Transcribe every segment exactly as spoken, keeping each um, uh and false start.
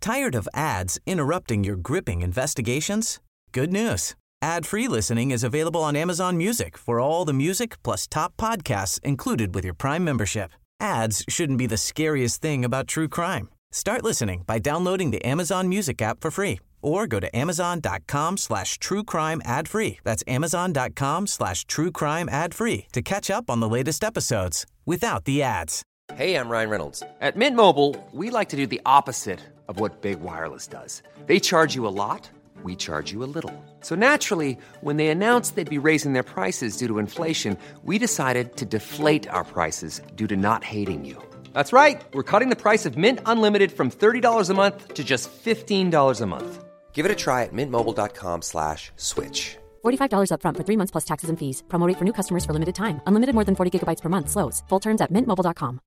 Tired of ads interrupting your gripping investigations? Good news. Ad-free listening is available on Amazon Music for all the music plus top podcasts included with your Prime membership. Ads shouldn't be the scariest thing about true crime. Start listening by downloading the Amazon Music app for free or go to amazon.com slash true crime ad free. That's amazon.com slash true crime ad free to catch up on the latest episodes without the ads. Hey, I'm Ryan Reynolds. At Mint Mobile, we like to do the opposite of what Big Wireless does. They charge you a lot. We charge you a little. So naturally, when they announced they'd be raising their prices due to inflation, we decided to deflate our prices due to not hating you. That's right. We're cutting the price of Mint Unlimited from thirty dollars a month to just fifteen dollars a month. Give it a try at mintmobile.com slash switch. forty-five dollars up front for three months plus taxes and fees. Promo rate for new customers for limited time. Unlimited more than forty gigabytes per month. Slows full terms at mint mobile dot com.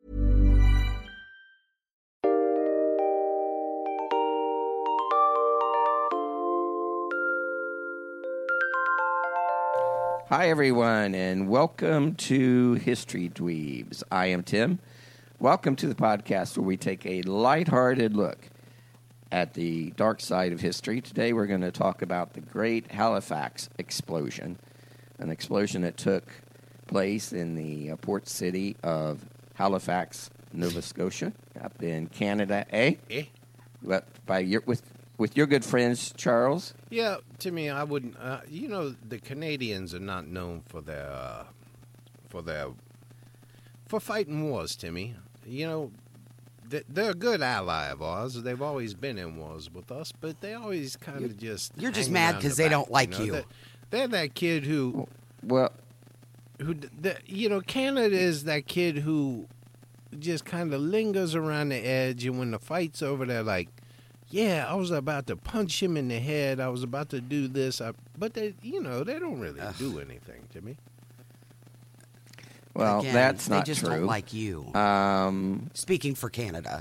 Hi, everyone, and welcome to History Dweebs. I am Tim. Welcome to the podcast where we take a lighthearted look at the dark side of history. Today we're going to talk about the Great Halifax Explosion, an explosion that took place in the uh, port city of Halifax, Nova Scotia, up in Canada, eh? Eh? But by your, with with your good friends, Charles? Yeah, Timmy, I wouldn't. Uh, you know, the Canadians are not known for their uh, for their for fighting wars. Timmy, you know, they, they're a good ally of ours. They've always been in wars with us, but they always kind of just you're just hang mad around because the they back, don't like you. Know? you. They're, they're that kid who, Well, who, the, you know, Canada is that kid who just kind of lingers around the edge, and when the fight's over, they're like, yeah, I was about to punch him in the head. I was about to do this. I, but, they, you know, they don't really Ugh. do anything to me. well, Again, that's they not just true. don't like you. Um, Speaking for Canada.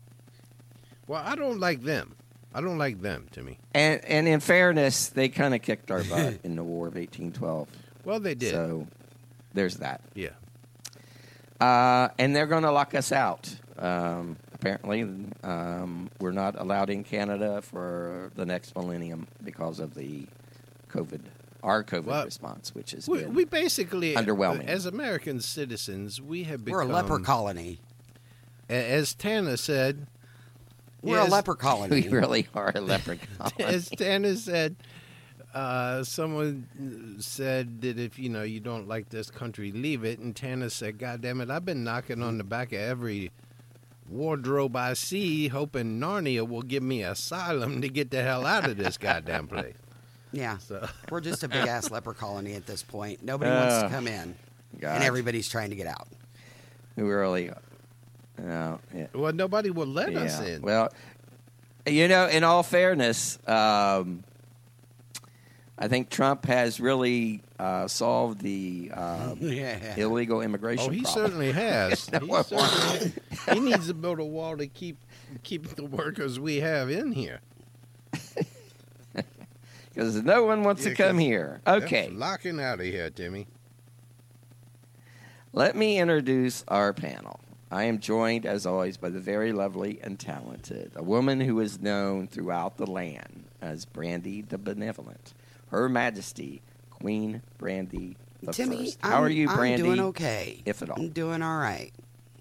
Well, I don't like them. I don't like them, Timmy. and, and in fairness, they kind of kicked our butt in the War of eighteen twelve. Well, they did. So there's that. Yeah. Uh, and they're going to lock us out. Um, apparently, um, we're not allowed in Canada for the next millennium because of the COVID, our COVID Well, response, which is We, we basically, underwhelming. as American citizens, we have become... We're a leper colony. a- As Tana said... We're yes, a leper colony. we really are a leprechaun. As Tana said, uh, someone said that if, you know, you don't like this country, leave it. And Tana said, God damn it, I've been knocking on the back of every wardrobe I see, hoping Narnia will give me asylum to get the hell out of this goddamn place. Yeah. So... We're just a big-ass leper colony at this point. Nobody wants to Uh, come in, God. and everybody's trying to get out. We really, no, yeah. Well, nobody will let us Yeah. in. Well, you know, in all fairness, um, I think Trump has really uh, solved the um, Yeah. illegal immigration Oh, he problem. certainly has. No, he, I certainly, he needs to build a wall to keep keep the workers we have in here. Because no one wants Yeah, to come 'cause here. That's Okay, locking out of here, Timmy. let me introduce our panel. I am joined, as always, by the very lovely and talented, a woman who is known throughout the land as Brandy the Benevolent. Her Majesty, Queen Brandy the Timmy, First. How I'm, are you, Brandy? I'm doing okay. if at all? I'm doing all right.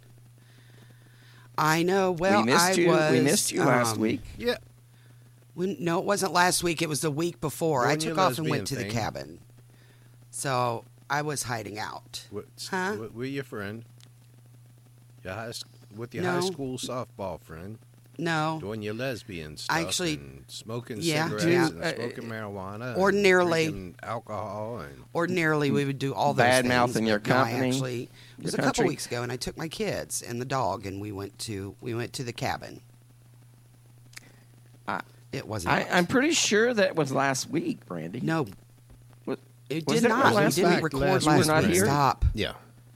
I know. Well, we missed I you. was. we missed you last um, week. Yeah. When, no, it wasn't last week. It was the week before. Doing I took your off and went to lesbian the thing. cabin. So I was hiding out. We're, Huh? we're- we're your friend. Your high, s- with your No. high school softball friend. No. Doing your lesbian stuff. Actually, and smoking yeah, cigarettes yeah. and Uh, smoking marijuana. and ordinarily- drinking alcohol. and Ordinarily, we would do all those Bad things. mouthing your but no, I company, actually, it was your a couple country. weeks ago, and I took my kids and the dog, and we went to we went to the cabin. I- It wasn't. I, us. I'm pretty sure that was last week, Brandy. no, What- it was did it not. We last didn't week? record Last last, week? You were not week. here? Stop. Yeah.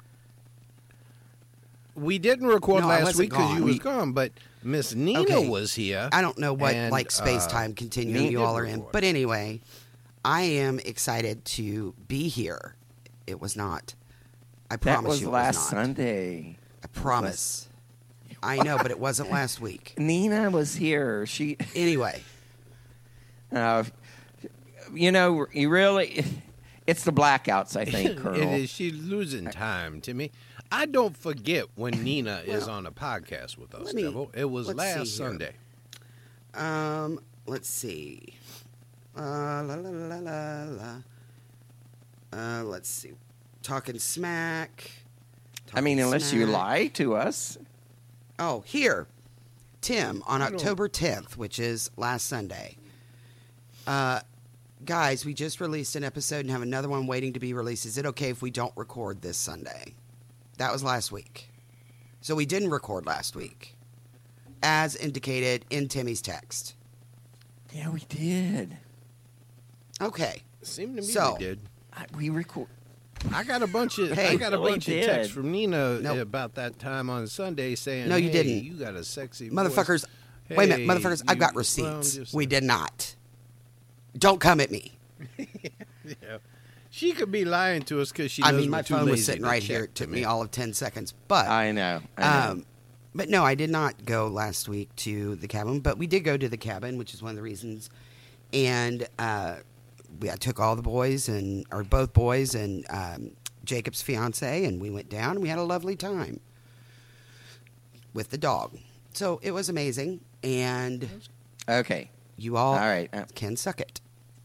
We didn't record No, I last wasn't week because gone. you was We- gone, but Miss Nina Okay. was here. I don't know what and, like space uh, time continuum Nina you did all are in, record. but anyway, I am excited to be here. It was not. I That promise was you, it last was not. Sunday. I promise. It I know, but it wasn't last week. Nina was here. She, Anyway, uh, you know, you really, it's the blackouts, I think, Colonel. It is. She's losing time, Timmy. I don't forget when Nina is Well, on a podcast with us, let me- Devil. It was let's last see here. Sunday. um, let's see. Uh, la la la la la. Uh, let's see. Talking smack. I mean, Talking unless you smack. lie to us. Oh, here. Tim, on October tenth, which is last Sunday. Uh, guys, we just released an episode and have another one waiting to be released. Is it okay if we don't record this Sunday? That was last week. So we didn't record last week, as indicated in Timmy's text. Yeah, we did. Okay. Seemed to me So- they did. I, we record. I got a bunch of Hey, I got a really bunch did. of texts from Nina Nope. about that time on Sunday saying, No, you "Hey, didn't. You got a sexy Motherfuckers, voice. wait a minute, Hey, motherfuckers, I've got you- well, I'm receipts. just- We did not. Don't come at me. Yeah. She could be lying to us because she. I knows mean, we're my too phone was lazy sitting to right check, here. It took Timmy. me all of ten seconds. But I know. I know. Um, but no, I did not go last week to the cabin, but we did go to the cabin, which is one of the reasons. And uh, we, I took all the boys and, or both boys and um, Jacob's fiance, and we went down and we had a lovely time with the dog. So it was amazing, and okay. you all, All right. Uh, can suck it.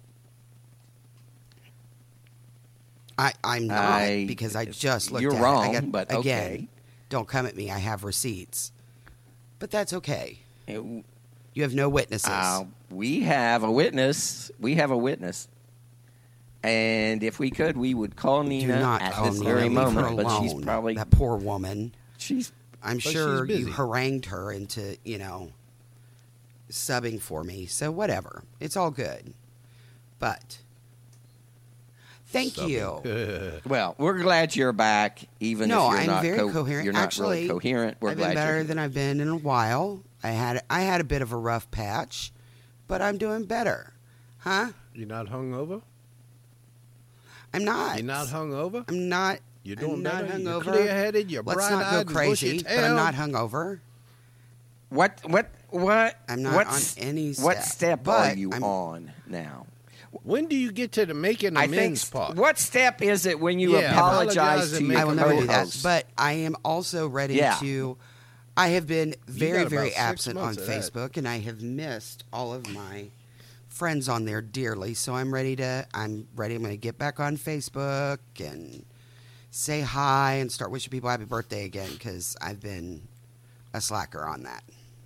I, I'm not I- because I just looked you're at wrong, it. I got, but again, okay. don't come at me. I have receipts. But that's okay. it- You have no witnesses. Uh, we have a witness. We have a witness. And if we could, we would call Do Nina not at call this Nina. very Leave her moment. But she's alone. probably That poor woman. she's I'm But sure she's you busy. harangued her into, you know, subbing for me. So whatever. It's all good. But thank you. well. We're glad you're back, even No, if you're I'm not very co- coherent. You're not Actually, really coherent. We're I've glad been better you're than I've been in a while. I had I had a bit of a rough patch, but I'm doing better. Huh? You're not hungover. I'm not. You're not hungover. I'm not. You're I'm doing not better. You're hungover. clear-headed. You're Let's bright-eyed. not go and crazy, but I'm bushy-tailed. not hungover. What what what? I'm not what on s- any What step, step but are you I'm- on now? When do you get to the making I think. amends part? What step is it when you Yeah, apologize apologize to and your make I will never do that. co-host? But I am also ready Yeah. to. I have been very, got very about six absent on months of that. Facebook, and I have missed all of my friends on there dearly. So I'm ready to. I'm ready. I'm going to get back on Facebook and say hi and start wishing people happy birthday again because I've been a slacker on that.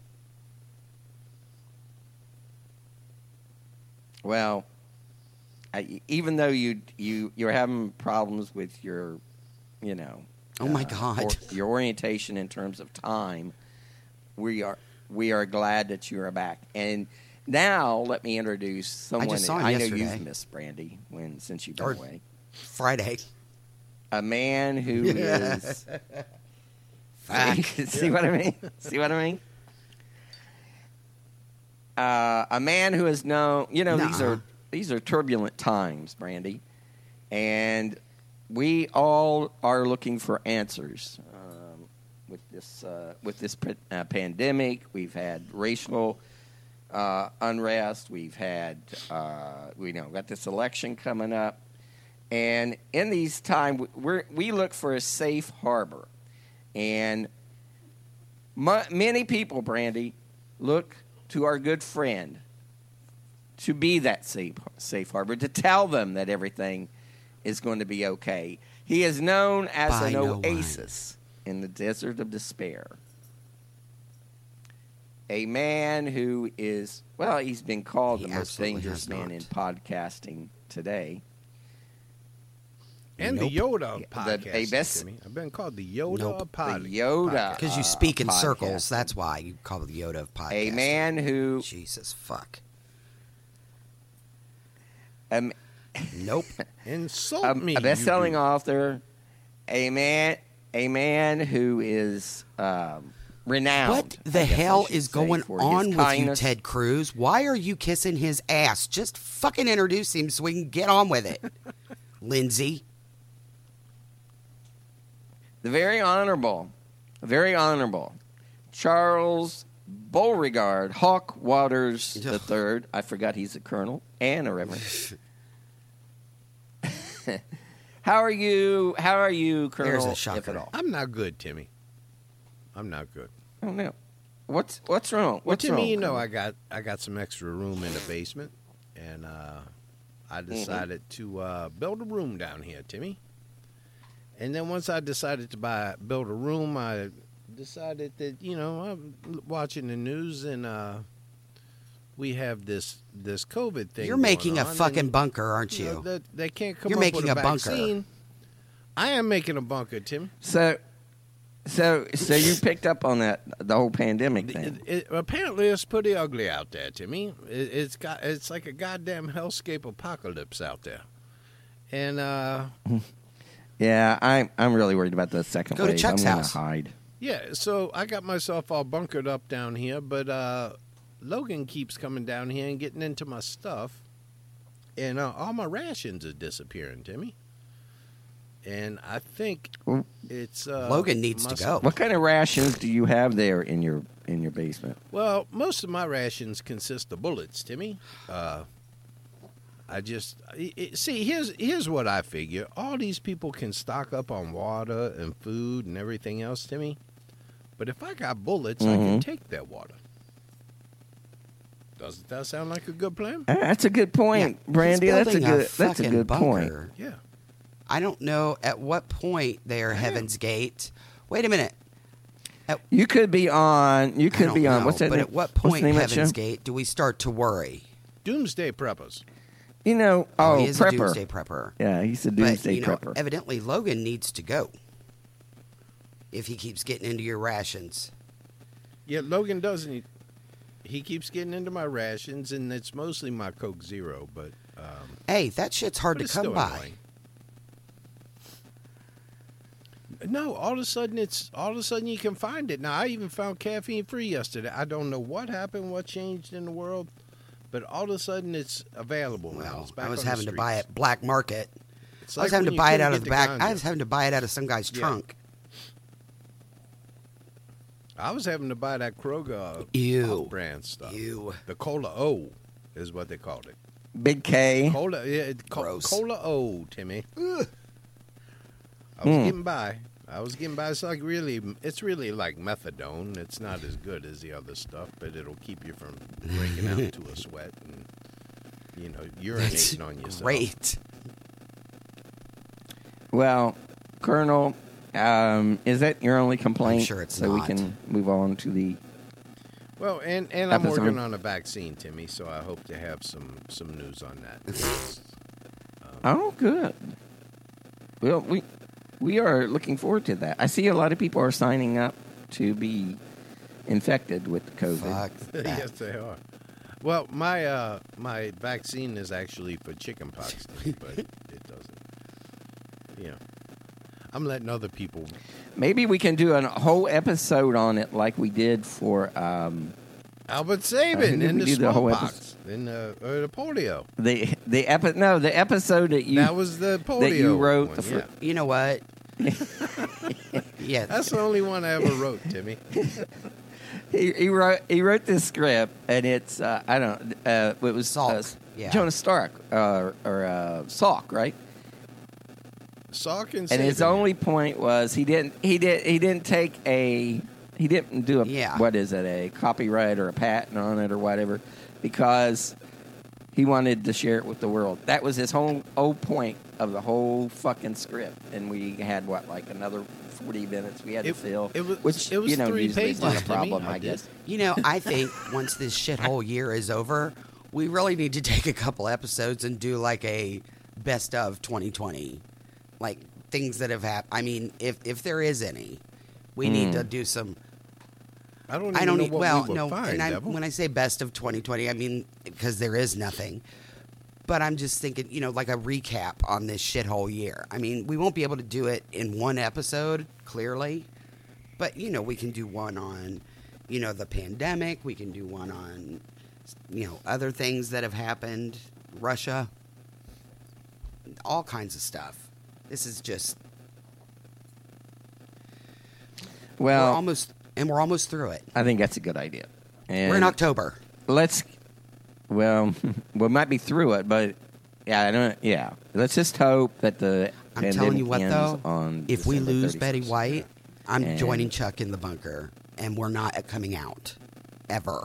Well, I, even though you you you're having problems with your, you know, Oh my uh, God. or- your orientation in terms of time, we are we are glad that you are back. And now let me introduce someone. just saw him I know yesterday. you've missed Brandy when since you've been Or- away. Friday. A man who is. Fuck. See what I mean? See what I mean? Uh, a man who has known, you know, these Nuh-uh. are these are turbulent times, Brandy, and we all are looking for answers um, with this uh, with this p- uh, pandemic. We've had racial uh, unrest. We've had uh, we know got this election coming up, and in these times, we we look for a safe harbor, and mu- many people, Brandy, look to our good friend to be that safe, safe harbor, to tell them that everything is going to be okay. He is known as By an no one. oasis in the desert of despair. A man who is, well, he's been called He the most absolutely dangerous has man not. in podcasting today. And Nope. the Yoda of The- podcast. a best- Timmy. I've been called the Yoda Nope. of pod- The Yoda. Because you uh, speak in podcast. circles. That's why you call it the Yoda of podcast. A man who, Jesus fuck. um, Nope. Insult a, me. a you best-selling do. author, a man, a man who is um, renowned. What I the guess I hell should is say, going for his on with you, kindness. Ted Cruz? Why are you kissing his ass? Just fucking introduce him so we can get on with it. Lindsay. The very honorable, very honorable Charles Beauregard Hawk Waters the third. I forgot he's a colonel and a reverend. How are you? How are you, Colonel? Here's a if shocker. at all? I'm not good, Timmy. I'm not good. I don't know. What's what's wrong? Well, What's Timmy, wrong? you know, Colonel? I got I got some extra room in the basement, and uh, I decided to uh, build a room down here, Timmy. And then once I decided to buy build a room, I decided that you know I'm watching the news, and uh, we have this this COVID thing. You're going making a on, fucking and, bunker, aren't you you? know, that they can't come You're up making with a, a bunker. vaccine. I am making a bunker, Tim. So, so, so you picked up on that the whole pandemic It, thing. it, apparently, it's pretty ugly out there, Timmy. It, it's got it's like a goddamn hellscape apocalypse out there, and uh, Yeah, I'm I'm really worried about the second Go to wave. Chuck's I'm gonna house. hide. yeah. So I got myself all bunkered up down here, but uh, Logan keeps coming down here and getting into my stuff, and uh, all my rations are disappearing, Timmy. And I think Well, it's uh, Logan needs to must- go. What kind of rations do you have there in your in your basement? Well, most of my rations consist of bullets, Timmy. Uh, I just it, it- see here's here's what I figure. All these people can stock up on water and food and everything else, Timmy. But if I got bullets, I can Mhm. take that water. Doesn't that sound like a good plan? Ah, That's a good point, Yeah, Brandy. he's That's a building good that's a fucking good point. bunker. Yeah. I don't know at what point they're Heaven's Gate. Wait a minute. You could be on. You I could don't be on. know, What's that? but name? at what What's the point name of that Heaven's show? Gate do we start to worry? Doomsday preppers. You know. Oh, he is prepper. a doomsday prepper. Yeah, he's a But doomsday you know, prepper. evidently Logan needs to go if he keeps getting into your rations. Yeah, Logan doesn't. He, he keeps getting into my rations, and it's mostly my Coke Zero. But um, Hey, that shit's hard but to it's come still by. annoying. No, all of a sudden it's all of a sudden you can find it. Now I even found caffeine free yesterday. I don't know what happened, what changed in the world, but all of a sudden it's available now. Well, It's back I was on the having to buy streets. it black market. It's I was like having when to you buy it couldn't out get of the back. ganja. I was having to buy it out of some guy's Yeah. trunk. I was having to buy that Kroger Ew. brand stuff. Ew. The Cola O is what they called it. Big K. Cola, yeah, it, co- Gross. Cola O, Timmy. I was Hmm. getting by. I was getting by. It's like really, it's really like methadone. It's not as good as the other stuff, but it'll keep you from breaking out into a sweat and you know That's urinating on yourself. great. Well, Colonel, um, is that your only complaint? I'm sure it's so we not. can move on to the. Well, and, and I'm Episode. working on a vaccine, Timmy. So I hope to have some some news on that. Oh, good. Well, we we are looking forward to that. I see a lot of people are signing up to be infected with COVID. Fuck that. Yes, they are. Well, my uh, my vaccine is actually for chickenpox, Timmy, but it doesn't. Yeah, I'm letting other people. Maybe we can do a whole episode on it, like we did for um, Albert Uh, Sabin did in we the do the whole smallpox, in the, uh, the polio. the the epi- No, the episode that you that was the polio that you wrote. one, the fir- yeah. You know what? yeah. That's the only one I ever wrote, Timmy. He, he wrote he wrote this script, and it's uh, I don't uh, it was Salk, uh, yeah. Jonas Stark uh, or uh, Salk, right? Salk and And his Sabin. only point was he didn't he did he didn't take a he didn't do a Yeah. what is it a copyright or a patent on it or whatever because he wanted to share it with the world. That was his whole whole point of the whole fucking script, and we had what like another forty minutes we had It- to fill, it was- which it was you know three usually is not a pages, Timmy. problem, I I guess. You know, I think once this shithole year is over, we really need to take a couple episodes and do like a best of twenty twenty, like things that have happened. I mean, if if there is any, we need to do some. I don't. Even I don't know need. what Well, we would no. find, And I, Devil. when I say best of twenty twenty, I mean because there is nothing. But I'm just thinking, you know, like a recap on this shithole year. I mean, we won't be able to do it in one episode, clearly. But, you know, we can do one on, you know, the pandemic. We can do one on, you know, other things that have happened. Russia. All kinds of stuff. This is just... Well, we're almost... and we're almost through it. I think that's a good idea. And We're in October. Let's, well, we might be through it, but yeah, I don't. Yeah, let's just hope that the I'm pandemic telling you what, ends though, on if we December lose Betty thirty-first. White, I'm And- joining Chuck in the bunker, and we're not coming out ever.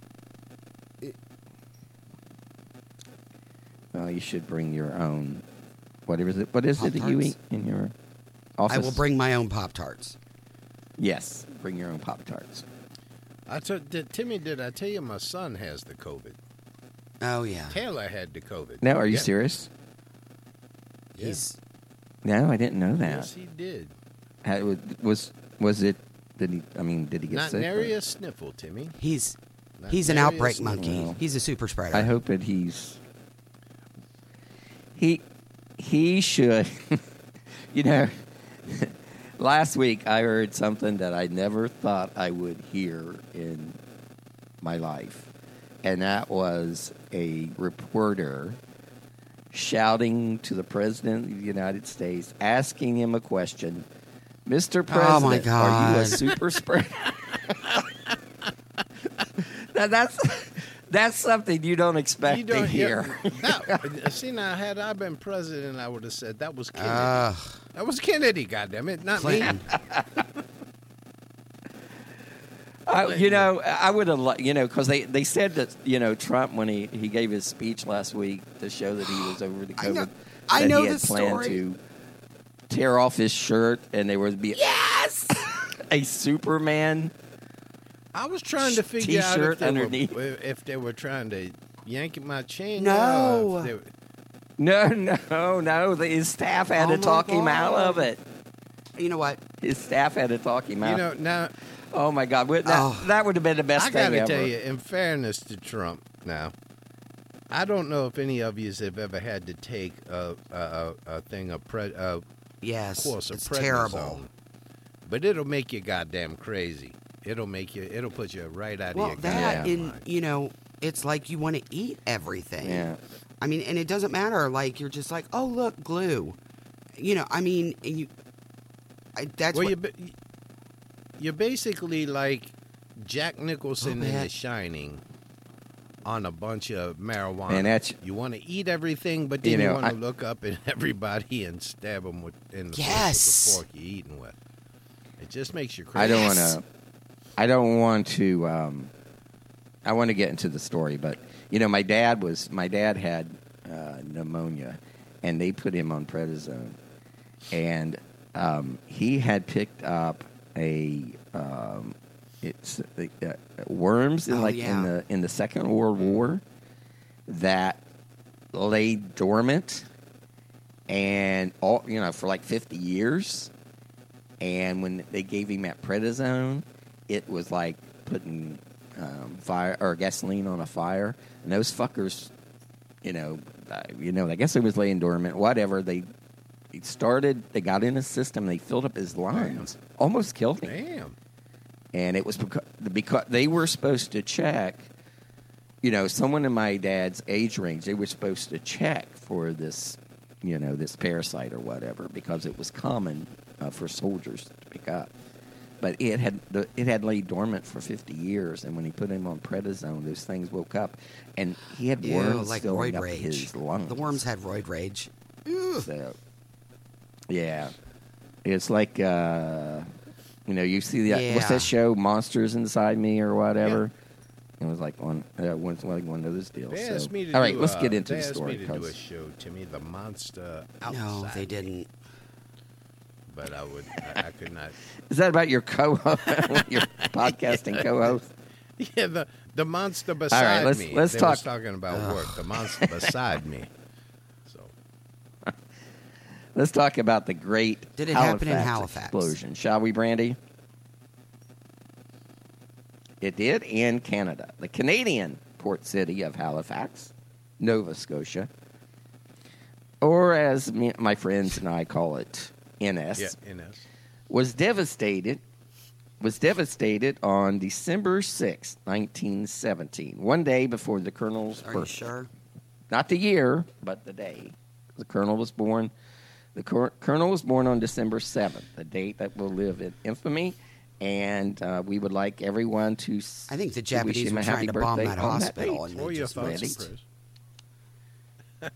Well, you should bring your own. Whatever is it? What is it that you Pop-Tarts? eat in your office? I will bring my own Pop Tarts. Yes, bring your own Pop Tarts. I told did, Timmy, did I tell you my son has the COVID? Oh yeah, Taylor had the COVID. No, are you Yeah. serious? Yeah. he's No, I didn't know that. Yes, he did. Had- was was it? Did he? I mean, did he get Not sick? or- nary a sniffle, Timmy. he's Not he's an nary a outbreak sniffle. monkey. Well, He's a super spreader. I hope that he's he he should. You know, last week I heard something that I never thought I would hear in my life, and that was a reporter shouting to the President of the United States, asking him a question. Mister President, Oh, my are you God. a super spreader? Now, that's that's something you don't expect You to don't hear. Yeah, no, see now, had I been president, I would have said that was Kennedy. Ugh. that was Kennedy. Goddamn it, not Clinton. me. I, you know, I would have, li- you know, because they, they said that, you know, Trump, when he, he gave his speech last week to show that he was over the I COVID, know- I that know he had the planned story. to tear off his shirt and there would be Yes. a Superman. I was trying to figure out T-shirt if they, underneath. were, if they were trying to yank my chain. No. off, if they were- No, no, no. the- His staff had Oh to my talk him out God. of it. You know what? His staff had to talk him you out. know, now Oh my God, That, Oh. that would have been the best I thing gotta ever. tell you, in fairness to Trump, now, I don't know if any of you have ever had to take a a, a, a thing of pre, a Yes. course of it's prednisone, terrible. but it'll make you goddamn crazy. It'll make you. It'll put you right out Well, of your that goddamn in mind. you know, it's like you want to eat everything. Yeah. I mean, and it doesn't matter. Like you're just like, oh look, glue. You know, I mean, and you. I, that's Well, what. you ba- you're basically like Jack Nicholson Oh, in man. The Shining on a bunch of marijuana. And that's- you want to eat everything, but then You you, know, want I- to look up at everybody and stab them with in the face Yes. with the fork you're eating with. It just makes you I crazy. don't want Yes. to. I don't want to. Um, I want to get into the story, but you know, my dad was. My dad had uh, pneumonia, and they put him on prednisone, and um, he had picked up a. Um, it's uh, worms in Oh, like yeah. in the in the Second World War that lay dormant, and all you know for like fifty years. And when they gave him that prednisone, it was like putting um, fire or gasoline on a fire. And those fuckers, you know, uh, you know, I guess it was laying dormant. Whatever they, they started, they got in his system. They filled up his lungs, almost killed him. Damn. And it was because, because they were supposed to check. You know, someone in my dad's age range, they were supposed to check for this, you know, this parasite or whatever, because it was common uh, for soldiers to pick up. But it had the, it had laid dormant for fifty years, and when he put him on prednisone, those things woke up, and he had Ew, worms like filling roid up rage. his lungs. The worms had roid rage. So, yeah, it's like uh, you know, you see the what's Yeah. that show, Monsters Inside Me or whatever. It was like one, uh, one, like one of those deals. They So- asked me to all right, do, let's uh, get into they the asked story. me to do a 'cause- show, Timmy, the monster outside. No, they Me, didn't. But I would, I, I could not. Is that about your co your podcasting co-host? Yeah, the the monster beside let's- me. let's they talk- was talking about work. The monster beside me. So Let's talk about the great Did it Halifax happen in Halifax? explosion, shall we, Brandy? It did in Canada, the Canadian port city of Halifax, Nova Scotia, or as me, my friends and I call it, N S. yeah, Ines. was devastated was devastated on December sixth, nineteen seventeen, one day before the Colonel's Are you birthday. sure? Not the year, but the day. The Colonel was born. The cor- Colonel was born on December seventh, a date that will live in infamy and uh, we would like everyone to. s- I think the to wish Japanese him were a trying happy to bomb birthday that on hospital, date. and Or they your just thoughts, missed. Chris?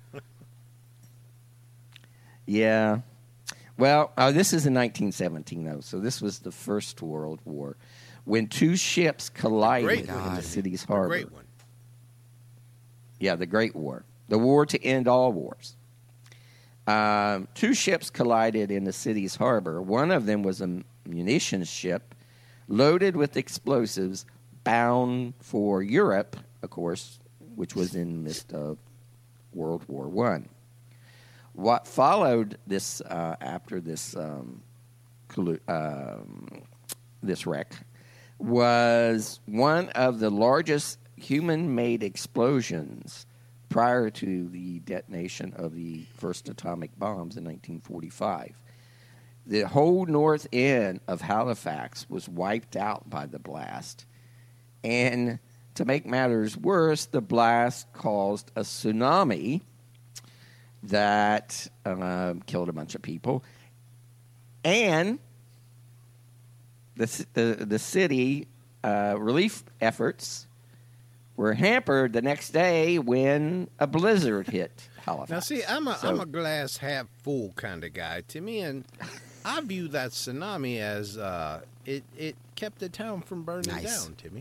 Yeah. Well, uh, this is in nineteen seventeen, though, so this was the First World War, when two ships collided Great in one. the city's A harbor. great one. Yeah, the Great War. The war to end all wars. Um, two ships collided in the city's harbor. One of them was a munitions ship loaded with explosives bound for Europe, of course, which was in the midst of World War One. What followed this uh, after this um, collu- um, this wreck was one of the largest human-made explosions prior to the detonation of the first atomic bombs in nineteen forty-five. The whole north end of Halifax was wiped out by the blast. And to make matters worse, the blast caused a tsunami that uh, killed a bunch of people. And the, the, the city uh, relief efforts were hampered the next day when a blizzard hit Halifax. Now, see, I'm a So- am a glass half full kind of guy, Timmy, and I view that tsunami as uh, it it kept the town from burning Nice. down, Timmy.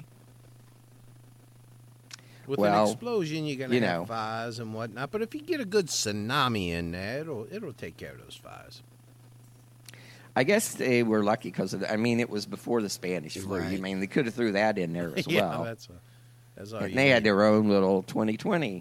With Well, an explosion, you're gonna you have know. fires and whatnot. But if you get a good tsunami in there, it'll it'll take care of those fires. I guess they were lucky because of the, I mean, it was before the Spanish flu. Right. I mean, they could have threw that in there as yeah, well. that's a, that's all. And you they had need. their own little twenty twenty.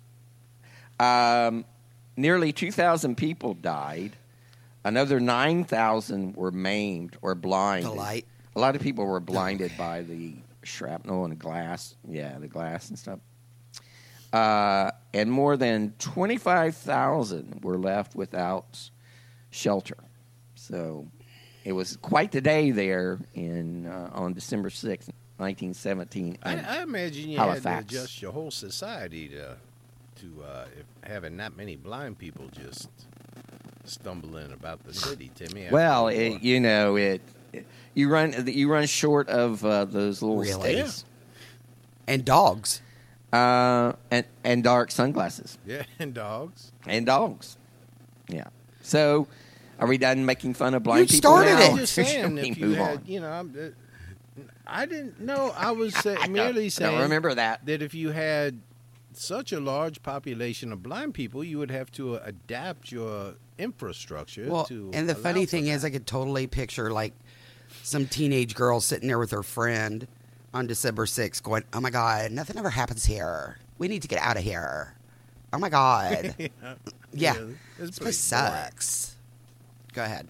Um, nearly two thousand people died. Another nine thousand were maimed or blinded. The light. A lot of people were blinded by the shrapnel and glass. Yeah, the glass and stuff. Uh, and more than twenty-five thousand were left without shelter. So it was quite the day there in uh, on December sixth, nineteen seventeen. I, in I imagine you Halifax. had to adjust your whole society to to uh, if having that many blind people just stumbling about the city, Timmy. after Well, the war. it, you know it, it. You run you run short of uh, those little Really? states, And dogs. uh, and and dark sunglasses yeah, and dogs. and dogs. Yeah. So, are we done making fun of blind You people started now? it. I'm just saying, We if you move had, on. you know, I'm, uh, I didn't know. I was uh, I don't- merely I saying don't remember that. that if you had such a large population of blind people, you would have to uh, adapt your infrastructure Well, to. and the allow funny for thing that. is, I could totally picture like some teenage girl sitting there with her friend on December sixth, going, "Oh my God, nothing ever happens here. We need to get out of here. Oh my God, yeah, yeah, it's this place pretty boring. sucks." Go ahead.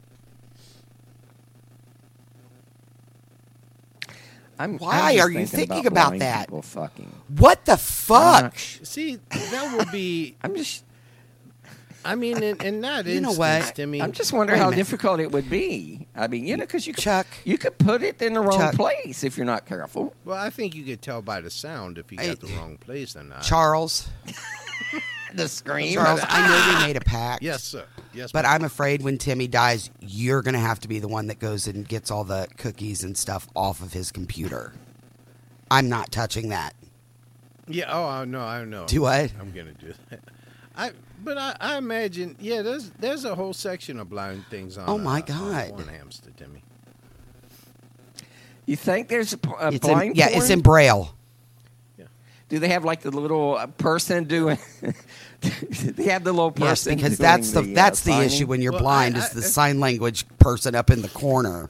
I'm, Why I'm just are you thinking about blind that? People fucking. What the I'm fuck? not sh- See, that would be. I'm just. I mean, in, in that You know instance, what? Timmy. I'm just wondering Wait a how minute. difficult it would be. I mean, you know, because you could, Chuck. you could put it in the wrong Chuck. place if you're not careful. Well, I think you could tell by the sound if you Hey, got the wrong place or not. Charles, The scream. Charles, I know we made a pact. Yes, sir. Yes, But ma'am. I'm afraid when Timmy dies, you're going to have to be the one that goes and gets all the cookies and stuff off of his computer. I'm not touching that. Yeah. Oh, I know. I know. Do what? I'm gonna do that. I. But I, I imagine. Yeah. There's there's a whole section of blind things on. Oh, my uh, on God. One Hamster, Timmy. You think there's a, a It's blind in, yeah, porn? it's in Braille. Do they have like the little uh, person doing? They have the little Yes, person. because doing that's the, the, uh, that's the signing? issue when you're Well, blind I- is I- the I- sign language person up in the corner.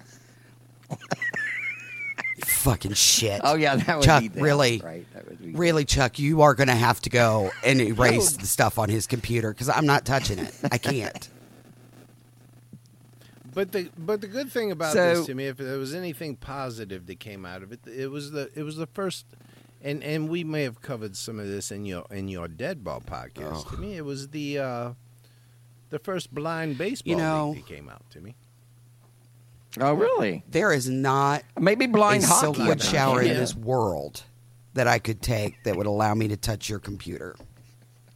Fucking shit. Oh yeah, that would Chuck, be that, really, right. That would be really, Chuck, you are going to have to go and erase the stuff on his computer because I'm not touching it. I can't. But the but the good thing about So- this to me, if there was anything positive that came out of it, it was the it was the first, and, and we may have covered some of this in your in your Dead Ball podcast. To me, it was the uh, the first blind baseball You know- league that came out. To me, Oh really? There is not Maybe blind a hockey. silkwood shower in Yeah. this world that I could take that would allow me to touch your computer.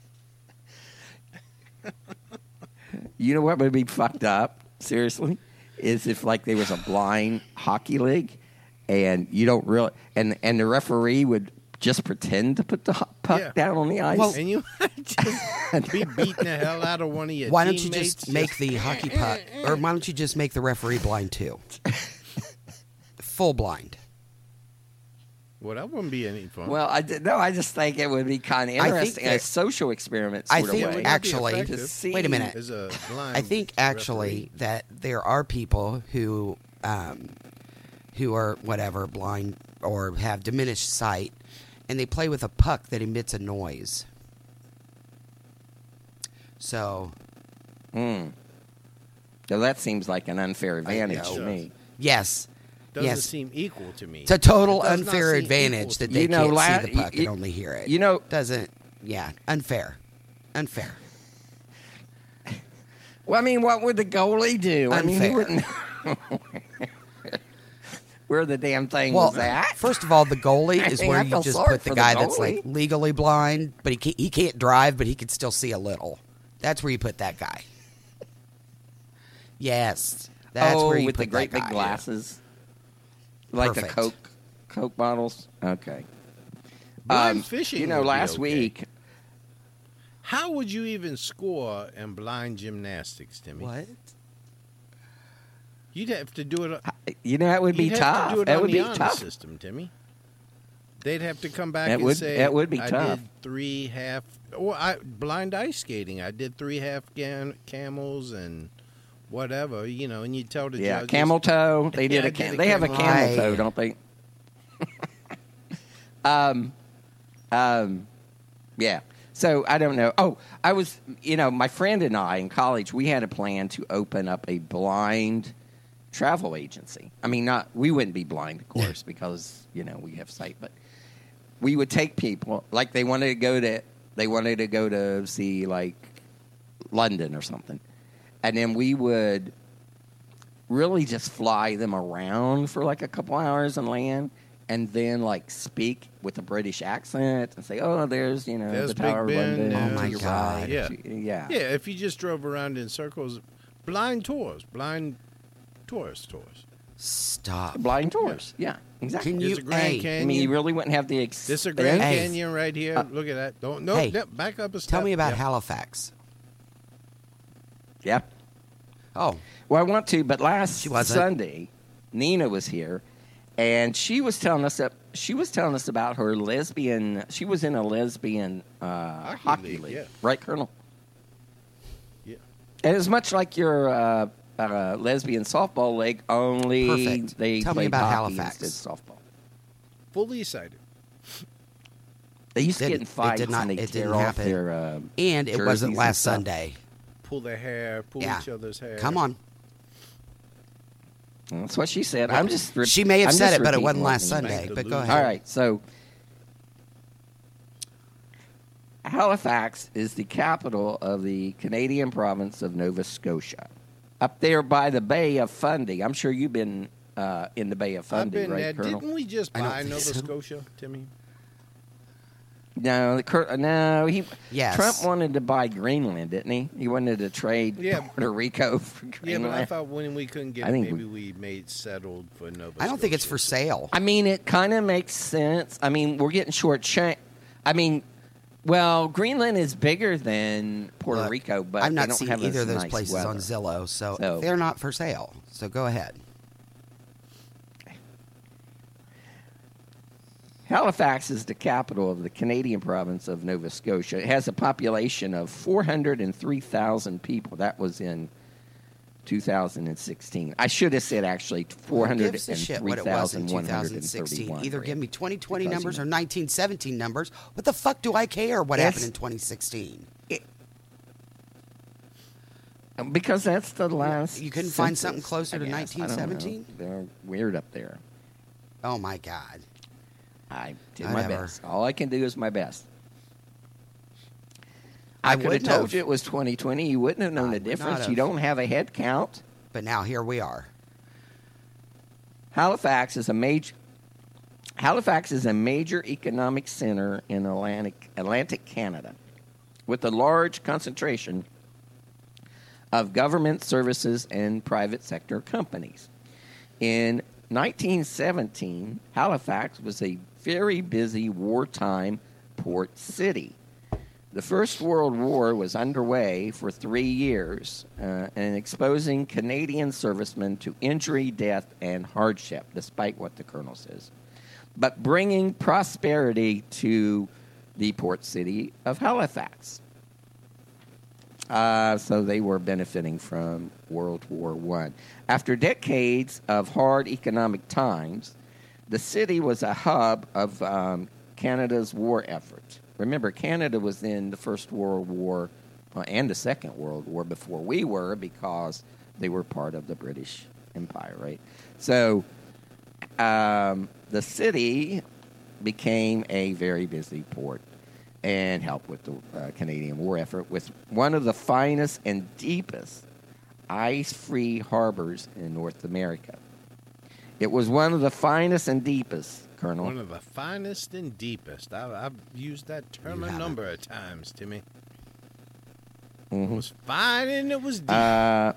You know what would be fucked up? Seriously, is if like there was a blind hockey league, and you don't really, and and the referee would just pretend to put the ho- puck Yeah. down on the ice. Well, And you might just be beating the hell out of one of your Why don't you teammates. just make the hockey puck, or why don't you just make the referee blind too? Full blind. Well, that wouldn't be any fun. well, I did, no, I just think it would be kind of I think interesting, a that- social experiment I sort think of way. actually- That'd be to effective. see. Wait a minute. As a blind I think actually referee. that there are people who, um, who are whatever blind or have diminished sight, and they play with a puck that emits a noise. So, Mm. So that seems like an unfair advantage know. to me. yes, doesn't yes, seem equal to me. it's a total It does not unfair seem advantage equal that to they You know, can't la- see the puck y- and y- only hear it. you know- doesn't yeah unfair, unfair. Well, I mean, what would the goalie do? I mean, he Unfair. wouldn't know where the damn thing Well, was at. first of all, the goalie I is mean, where I you feel just sorry put the for the guy that's like goalie. legally blind, but he can't, he can't drive, but he can still see a little. That's where you put that guy. Yes, that's oh, where you with put the great that big guy. glasses, like Perfect. the Coke, Coke bottles. Okay. Blind Um, fishing You know, would be last okay. week. How would you even score in blind gymnastics, Timmy? What? You'd have to do it. You know, that would be you'd have tough. To do it That on would the be honor tough. system, Timmy. They'd have to come back That and would- say, that would be I tough. did three half, or I, blind ice skating. I did three half cam, camels and whatever, you know, and you tell the Yeah, judges. camel toe. They did Yeah, a I did cam- a They have a camel- camel Right. toe, don't they? um, um, yeah. So I don't know. Oh, I was, you know, my friend and I in college, we had a plan to open up a blind travel agency. I mean, not we wouldn't be blind, of course, because you know we have sight, but we would take people like they wanted to go to they wanted to go to see like London or something, and then we would really just fly them around for like a couple hours and land, and then like speak with a British accent and say, "Oh, there's you know There's the Tower Big of Ben, London." Oh, to my your God. right." Yeah. yeah, Yeah, if you just drove around in circles, blind tours, blind tourist tours. Stop. Blind tours. Yeah, exactly. Can There's you? a Grand Hey, Canyon. I mean, you really wouldn't have the expense. This is a Grand Hey. Canyon right here. Uh, Look at that. Don't no, hey, no, back up a step. tell me about Yep. Halifax. Yeah. Oh, Well, I want to, but last She wasn't. Sunday, Nina was here, and she was telling us that she was telling us about her lesbian. She was in a lesbian uh, hockey, league, league, yeah. right, Colonel? Yeah. And it's much like your uh, uh, lesbian softball league, only Perfect. they Tell me played about hockey Halifax. instead of softball. Fully sighted. They used to get Didn't- in it fights did not- and they it tear didn't off happen. their uh, and it jerseys wasn't and last stuff. Sunday. Pull their hair, pull Yeah. each other's hair. Come on. That's what she said. I'm just. Re- She may have I'm said just it, but it repeating wasn't what last Nina Sunday. the But go loser. ahead. All right, so Halifax is the capital of the Canadian province of Nova Scotia, up there by the Bay of Fundy. I'm sure you've been uh, in the Bay of I've Fundy, been right, there. Colonel? Didn't we just I don't buy think Nova so. Scotia, Timmy? No, the Cur- no. He Yes. Trump wanted to buy Greenland, didn't he? He wanted to trade Yeah. Puerto Rico for Yeah, Greenland. but I thought when we couldn't get I it, think maybe we- we, made settled for Nova I don't think it's for Scotia. sale. I mean, it kind of makes sense. I mean, we're getting short change. I mean, well, Greenland is bigger than Puerto Look, Rico, but I've they not don't seen have either as of those nice places weather. on Zillow, so, So- they're not for sale. So go ahead. Halifax is the capital of the Canadian province of Nova Scotia. It has a population of four hundred three thousand people. That was in two thousand sixteen. I should have said actually four Who hundred gives a shit three what it was in thousand two one hundred thousand sixteen? thirty-one. Either give me twenty twenty Because, numbers you or know. nineteen seventeen numbers. What the fuck do I care what That's- happened in twenty sixteen? Because that's the last. You couldn't find census, something closer I to guess. I nineteen don't know. seventeen? They're weird up there. Oh my God. I did my Whatever. best. All I can do is my best. I, I could have wouldn't told have. you it was twenty twenty. You wouldn't have known I the would not difference. have. You don't have a head count. But now here we are. Halifax is a major. Halifax is a major economic center in Atlantic Atlantic Canada, with a large concentration of government services and private sector companies. In nineteen seventeen, Halifax was a very busy wartime port city. The First World War was underway for three years uh, and exposing Canadian servicemen to injury, death, and hardship, despite what the colonel says, but bringing prosperity to the port city of Halifax. Uh, so they were benefiting from World War One. After decades of hard economic times, the city was a hub of um, Canada's war effort. Remember, Canada was in the First World War uh, and the Second World War before we were, because they were part of the British Empire, right? So um, the city became a very busy port and helped with the uh, Canadian war effort, with one of the finest and deepest ice-free harbors in North America. It was one of the finest and deepest, Colonel. One of the finest and deepest. I, I've used that term a number of times, Timmy. Mm-hmm. It was fine and it was deep. Uh,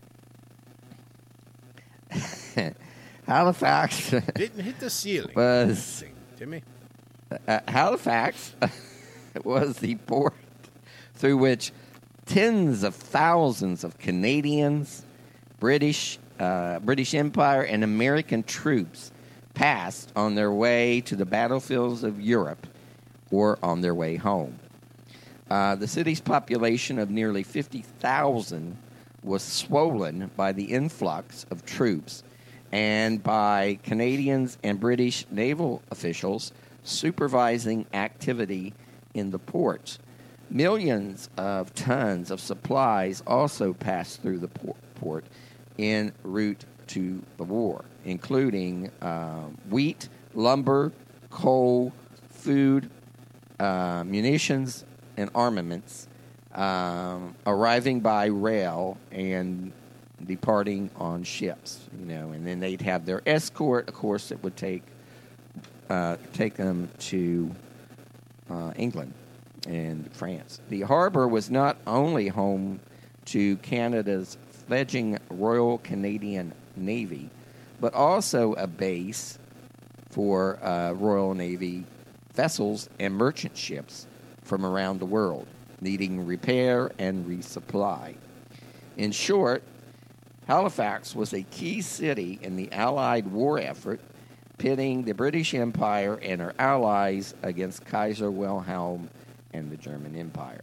Halifax Didn't hit the ceiling. was Timmy. uh, Halifax was the port through which tens of thousands of Canadians, British, uh, British Empire, and American troops passed on their way to the battlefields of Europe or on their way home. Uh, the city's population of nearly fifty thousand was swollen by the influx of troops and by Canadians and British naval officials supervising activity in the ports. Millions of tons of supplies also passed through the port en route to the war, including uh, wheat, lumber, coal, food, uh, munitions, and armaments, um, arriving by rail and departing on ships. You know, and then they'd have their escort. Of course, it would take uh, take them to uh, England and France. The harbor was not only home to Canada's fledgling Royal Canadian Navy, but also a base for uh, Royal Navy vessels and merchant ships from around the world, needing repair and resupply. In short, Halifax was a key city in the Allied war effort, pitting the British Empire and her allies against Kaiser Wilhelm and the German Empire.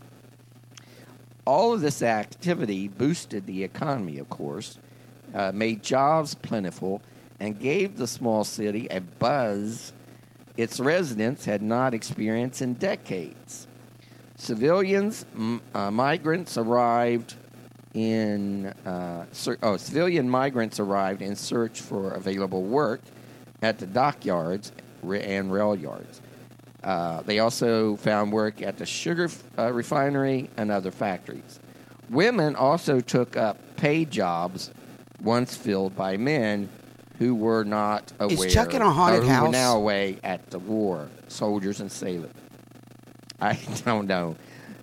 All of this activity boosted the economy, of course, uh, made jobs plentiful, and gave the small city a buzz its residents had not experienced in decades. Civilians, m- uh, migrants arrived in uh, ser- oh, civilian migrants arrived in search for available work at the dockyards re- and rail yards. Uh, they also found work at the sugar uh, refinery and other factories. Women also took up paid jobs once filled by men who were not aware. Is Chuck in a haunted or who house? were now away at the war, soldiers and sailors. I don't know.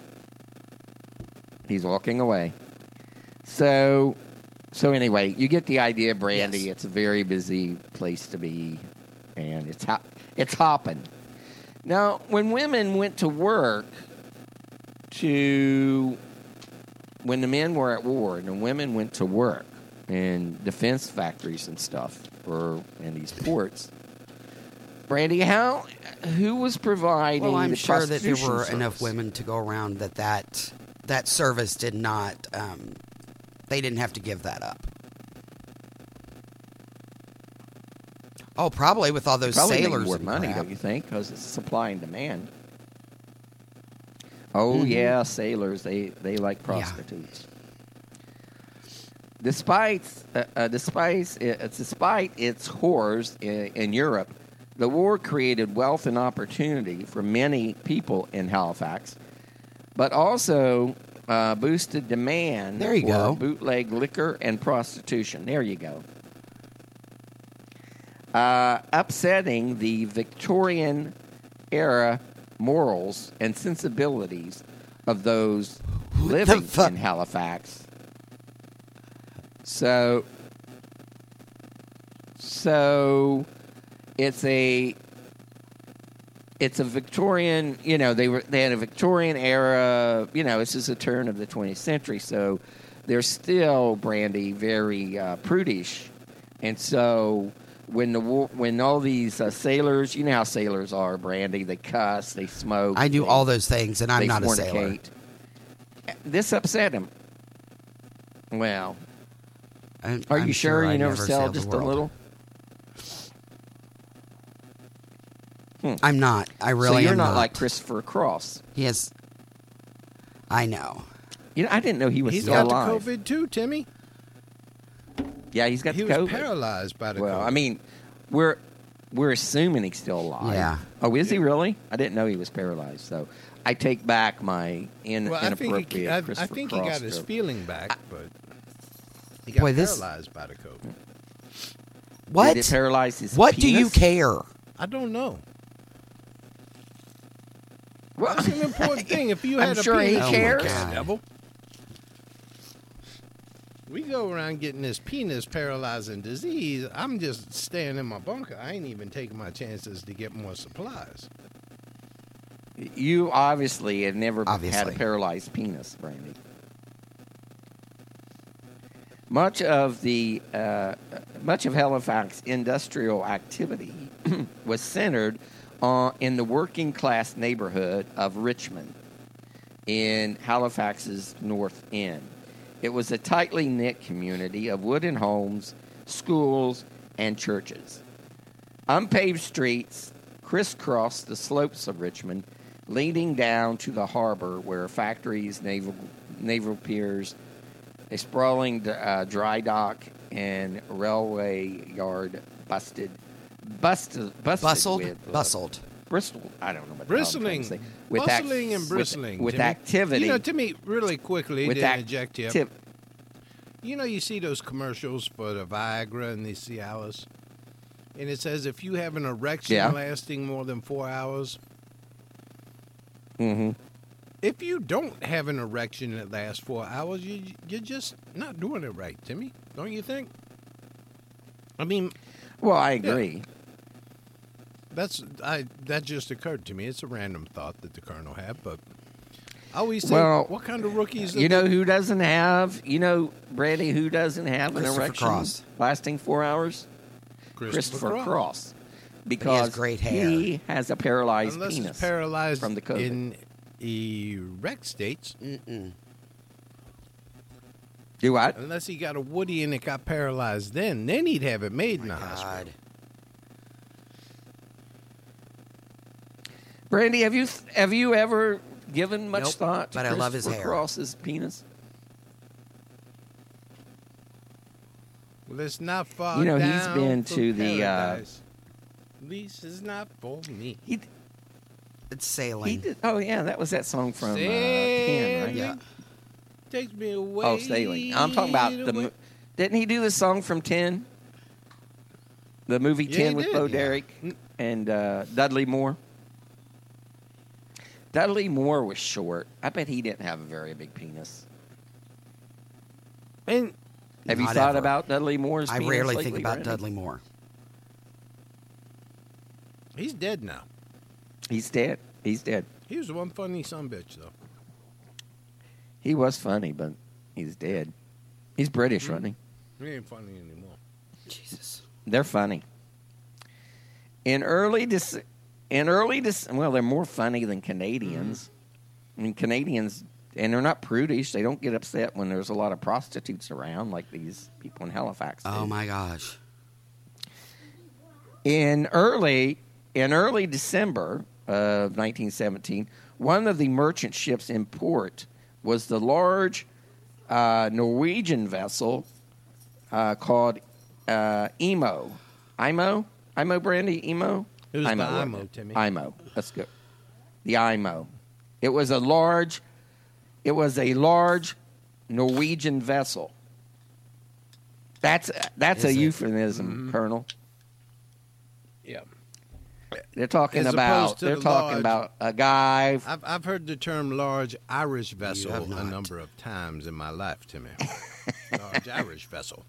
He's walking away. So, so anyway, you get the idea, Brandy. Yes. It's a very busy place to be, and it's hop- it's hopping. Now, when women went to work to, when the men were at war and the women went to work in defense factories and stuff, or in these ports, Brandy, how, who was providing Well, I'm the sure that there prostitution were service? enough women to go around that that, that service did not, um, they didn't have to give that up. Oh, probably with all those Probably sailors make more and money, crap. don't you think? Because it's supply and demand. Oh, Mm-hmm. yeah, sailors, they, they like prostitutes. Despite, uh, uh, despite, uh, despite its horrors in, in Europe, the war created wealth and opportunity for many people in Halifax, but also uh, boosted demand There you for go. bootleg liquor and prostitution. There you go. Uh, upsetting the Victorian-era morals and sensibilities of those living fu- in Halifax So, so it's a it's a Victorian. You know, they were they had a Victorian era. You know, this is the turn of the twentieth century. So they're still, Brandy, very uh, prudish, and so when the war, when all these uh, sailors, you know how sailors are, Brandy, they cuss, they smoke. I do they, all those things, and I'm they not a sailor. fornicate. This upset him. Well. I'm, Are I'm you sure, I you never, never sell sailed the just a world. little? I'm not. I really so you're am not, not like Christopher Cross. He has. I know. You know, I didn't know he was He's still got alive. the COVID too, Timmy. Yeah, he's got He the was COVID. paralyzed by the well, COVID. I mean, we're we're assuming he's still alive. Yeah. Oh, is he really? I didn't know he was paralyzed. So I take back my in, well, I think, inappropriate he, I, I Christopher think he Cross got his joke. feeling back, but he got Boy, this- paralyzed by the COVID. What? Did it paralyze his What do you penis? care? I don't know. Well, That's an important thing. If you I'm had a sure he penis, cares. you Oh, my God. devil. We go around getting this penis paralyzing disease. I'm just staying in my bunker. I ain't even taking my chances to get more supplies. You obviously had never had a Obviously. paralyzed penis, Brandy. Much of the uh, much of Halifax industrial activity was centered on in the working class neighborhood of Richmond, in Halifax's North End. It was a tightly knit community of wooden homes, schools, and churches. Unpaved streets crisscrossed the slopes of Richmond, leading down to the harbor where factories, naval naval piers, a sprawling uh, dry dock, and railway yard busted, busted, busted Bustled? with uh, Bustled. Bristol. I don't know what the hell I'm trying Bristling. to say. With ac- Bustling and with- bristling. with, Timmy. activity. You know, Timmy, really quickly with to interject here. activ- You know, you see those commercials for the Viagra and the Cialis, and it says if you have an erection Yeah. lasting more than four hours, Mhm. if you don't have an erection that lasts four hours, you, you're just not doing it right, Timmy. Don't you think? I mean, Well, I agree. that's I that just occurred to me. It's a random thought that the colonel had, but I always say, Well, what kind of rookies? are You they- know who doesn't have, you know, Brandy, who doesn't have an Christopher erection Cross. lasting four hours? Christopher Cross. Because great hair. he has a paralyzed Unless penis. it's paralyzed from the COVID. in erect states. Mm-mm. Do what? Unless he got a Woody and it got paralyzed then. Then he'd have it made in the God. hospital. Brandy, have you have you ever given much Nope, thought to but I love his Christopher hair. Cross's penis? Well, it's not far You know, he's down been from to the, uh, paradise. At least it's not for me. He It's he sailing. did. Oh yeah, that was that song from uh, Ten, right? Sailing takes me away. Oh, sailing. I'm talking about the. away. Mo- didn't he do the song from Ten? The movie Yeah, Ten he with did, Bo yeah. Derek and uh, Dudley Moore. Dudley Moore was short. I bet he didn't have a very big penis. And Have you Not thought ever. about Dudley Moore's I penis rarely lately, think about Brandy? Dudley Moore. he's dead now. He's dead. He's dead. He was one funny sumbitch, though. He was funny, but he's dead. He's British, Mm-hmm. wasn't he? He ain't funny anymore. Jesus. They're funny. In early Dec- in early Dec- well, they're more funny than Canadians. Mm-hmm. I mean, Canadians, and they're not prudish. They don't get upset when there's a lot of prostitutes around, like these people in Halifax do. Oh my gosh. In early in early December of nineteen seventeen, one of the merchant ships in port was the large uh, Norwegian vessel uh, called uh, Emo. Imo? Imo, Brandy? Emo? It was the wasn't Imo, it? Timmy. Imo. That's good. The Imo. It was a large. It was a large Norwegian vessel. That's that's Is a it? euphemism, Colonel. Yeah. They're talking As about. opposed to They're the talking large- about a guy. I've I've heard the term large Irish vessel have a not. number of times in my life, Timmy. Large Irish vessel.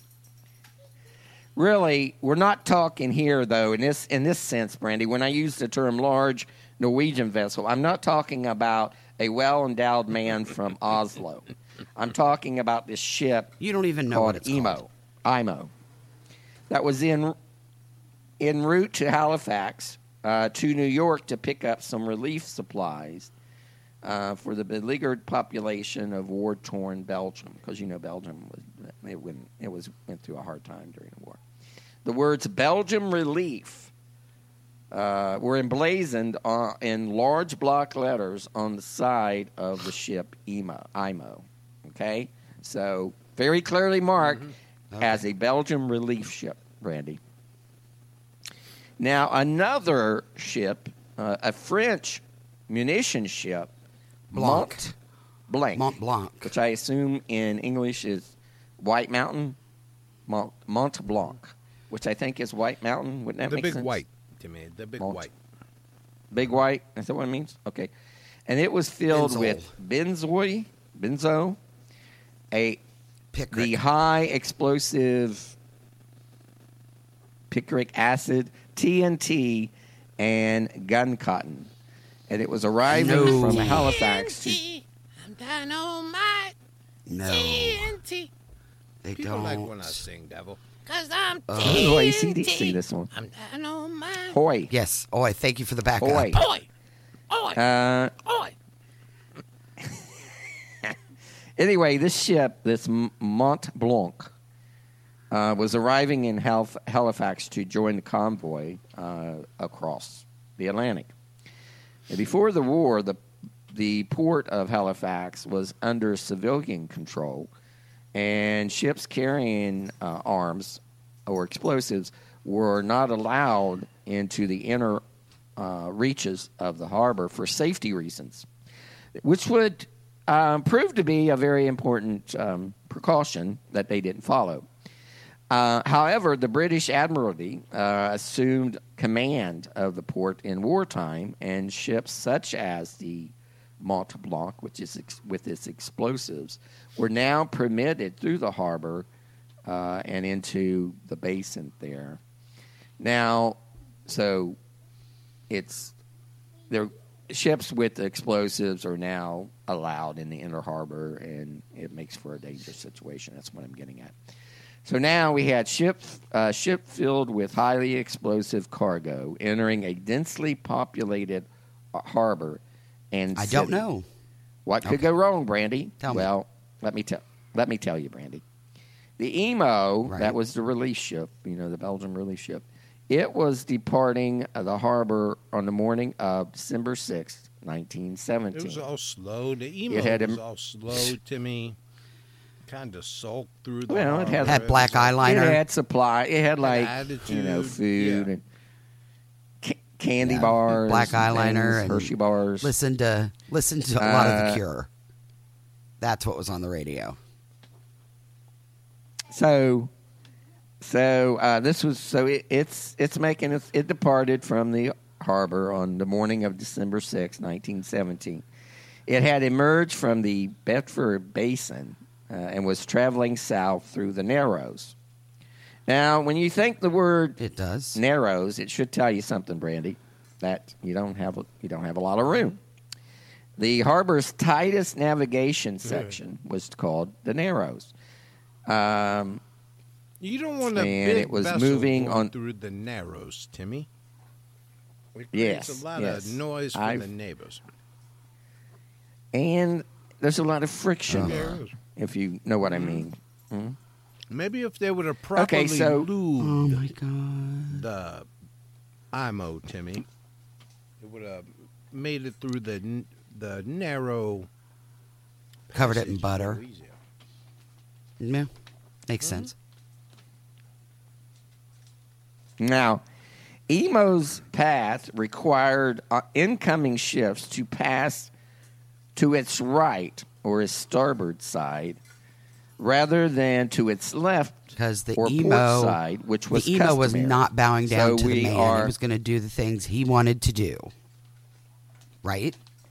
Really, we're not talking here, though, in this in this sense, Brandy. When I use the term large Norwegian vessel, I'm not talking about a well-endowed man from Oslo. I'm talking about this ship You don't even know called what it's Emo, called. Imo, that was in en route to Halifax uh, to New York to pick up some relief supplies uh, for the beleaguered population of war-torn Belgium, because you know Belgium was it, went, it was went through a hard time during the war. The words "Belgium Relief" uh, were emblazoned on, in large block letters on the side of the ship Imo. Imo, okay, so very clearly marked Mm-hmm. as a Belgium relief ship, Brandy. Now another ship, uh, a French munition ship, Blanc. Mont Blanc, Mont Blanc. which I assume in English is White Mountain, Mont, Mont Blanc, which I think is White Mountain. Wouldn't that The make big sense? white, Timmy. The big Mont- white. Big White. Is that what it means? Okay. And it was filled Benzol. with benzoy, benzo, a Pickrick. the high explosive picric acid, T N T, and gun cotton. And it was arriving No. from Halifax to I'm dynamite. no, T N T. they People don't. like when I sing, devil. Cause I'm oh, A C D C, this one. I'm dynamite. Hoy. Yes. Oh, I thank you for the backup. Hoy. Oi, oi, Uh, oi. Anyway, this ship, this M- Mont Blanc, uh, was arriving in Hal- Halifax to join the convoy uh, across the Atlantic. And before the war, the the port of Halifax was under civilian control, and ships carrying uh, arms or explosives were not allowed into the inner uh, reaches of the harbor for safety reasons, which would um, prove to be a very important um, precaution that they didn't follow. Uh, however, the British Admiralty uh, assumed command of the port in wartime, and ships such as the Mont Blanc, which is ex- with its explosives, were now permitted through the harbor uh, and into the basin there. Now, so it's there. Ships with explosives are now allowed in the inner harbor, and it makes for a dangerous situation. That's what I'm getting at. So now we had ship uh, ship filled with highly explosive cargo entering a densely populated uh, harbor, and I don't city. know. What could Okay. go wrong, Brandy? Tell me. well, let me tell let me tell you, Brandy. The Emo, Right. that was the relief ship, you know, the Belgian relief ship. It was departing the harbor on the morning of December sixth, nineteen seventeen. It was all slow. The emo It had was em- all slow, Timmy. Kind of sulked through the Well, it had- harbor. Had black was like- eyeliner. It had supply. It had like you know attitude, food yeah. and ca- candy Yeah, bars, black and eyeliner, things, and Hershey bars. Listen to listen to a lot of Uh, The Cure. That's what was on the radio. So, so uh, this was so it, it's it's making it, it departed from the harbor on the morning of December sixth, nineteen seventeen. It had emerged from the Bedford Basin uh, and was traveling south through the Narrows. Now, when you think the word It does. Narrows, it should tell you something, Brandy, that you don't have a, you don't have a lot of room. The harbor's tightest navigation section was called the Narrows. Um, You don't want a And big it was vessel moving going on- through the Narrows, Timmy. It Yes, creates a lot yes. of noise from I've- the neighbors. and there's a lot of friction There there, is. if you know what I mean. Maybe if they would have properly Okay, so- Oh lubed my god. the IMO, Timmy, it would have made it through the n- the narrow. Covered it in passage butter. so easy. Yeah. Makes Mm-hmm. sense. Now, Emo's path required uh, incoming ships to pass to its right or its starboard side rather than to its left Because the or emo port side, which was the emo was customary. not bowing down So to the we man. are- He was going to do the things he wanted to do. Right?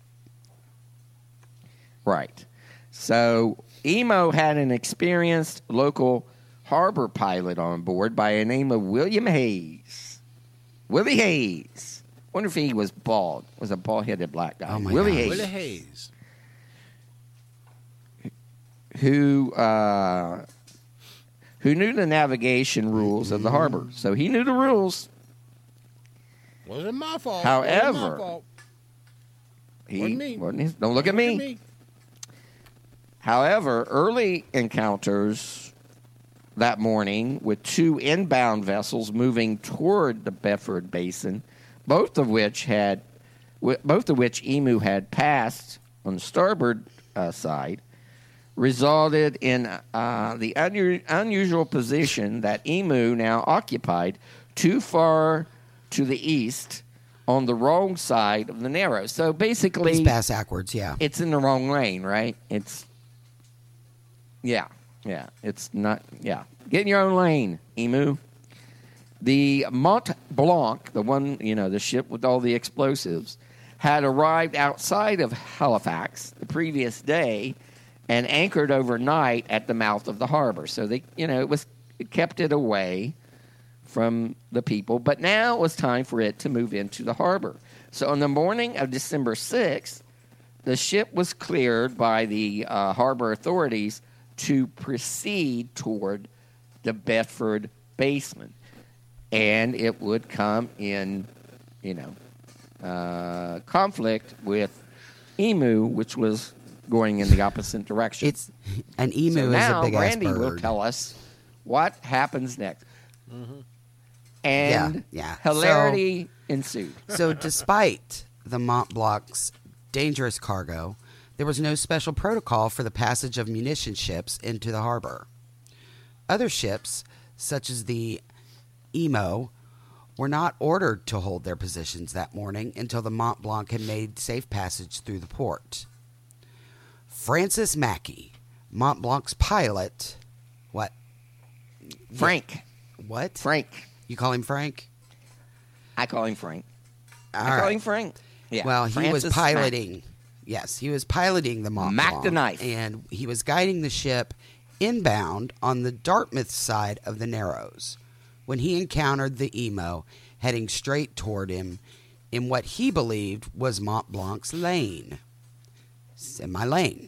Right. So Emo had an experienced local harbor pilot on board by the name of William Hayes. Willie Hayes. Wonder if he was bald. Was a bald-headed black guy. Oh, my Willie God. Hayes. Willie Hayes. Who uh, who knew the navigation rules of the harbor. So he knew the rules. Wasn't my fault. However, Wasn't my fault. He Wasn't me. wasn't his- don't look at me. However, early encounters that morning with two inbound vessels moving toward the Bedford Basin, both of which had, wi- both of which Emu had passed on the starboard uh, side, resulted in uh, the unu- unusual position that Emu now occupied, too far to the east on the wrong side of the Narrows. So basically, He's bass backwards, yeah. it's in the wrong lane, right? It's yeah, yeah. It's not yeah. Get in your own lane, Emu. The Mont Blanc, the one you know, the ship with all the explosives, had arrived outside of Halifax the previous day and anchored overnight at the mouth of the harbor. So they, you know, it was it kept it away from the people, but now it was time for it to move into the harbor. So on the morning of December sixth, the ship was cleared by the uh, harbor authorities to proceed toward the Bedford Basin. And it would come in, you know, uh, conflict with Emu, which was going in the opposite direction. It's an emu so is now a big Brandy ass bird. will tell us what happens next. Mm-hmm. And Yeah, yeah. hilarity ensued. So, despite the Mont Blanc's dangerous cargo, there was no special protocol for the passage of munition ships into the harbor. Other ships, such as the Emo, were not ordered to hold their positions that morning until the Mont Blanc had made safe passage through the port. Francis Mackey, Mont Blanc's pilot, what? Frank. What? Frank. You call him Frank? I call him Frank. All I call right. him Frank. Yeah. Well, he Francis was piloting. Yes, he was piloting the Mont Mac Blanc, the knife. and he was guiding the ship inbound on the Dartmouth side of the Narrows when he encountered the Emo heading straight toward him in what he believed was Mont Blanc's lane. Semi lane.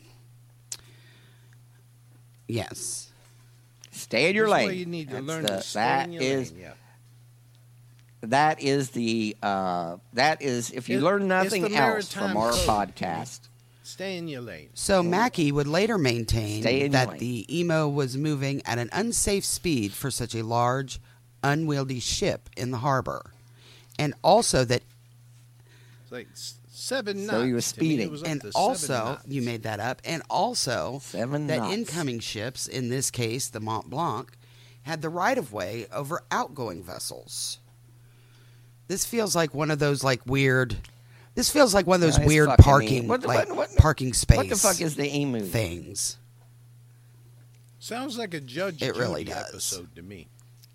Yes. Stay in your This lane. way you need to That's learn the- to stay that in your is lane. Yeah. that is the uh, that is if you It- learn it's nothing the else from maritime our code. podcast. Stay in your lane. So Mackey would later maintain Stay in your that lane. the Emo was moving at an unsafe speed for such a large, unwieldy ship in the harbor, and also that It's like s- seven knots. So he was To me, it speeding. was up and to seven also knots. you made that up, and also Seven that knots. incoming ships, in this case the Mont Blanc, had the right of way over outgoing vessels. This feels like one of those like weird. This feels like one of those Uh, it's weird fucking parking e- what the- like what- what- parking space. What the fuck is the emu? things? Sounds like a Judge It really Judy does. episode to me.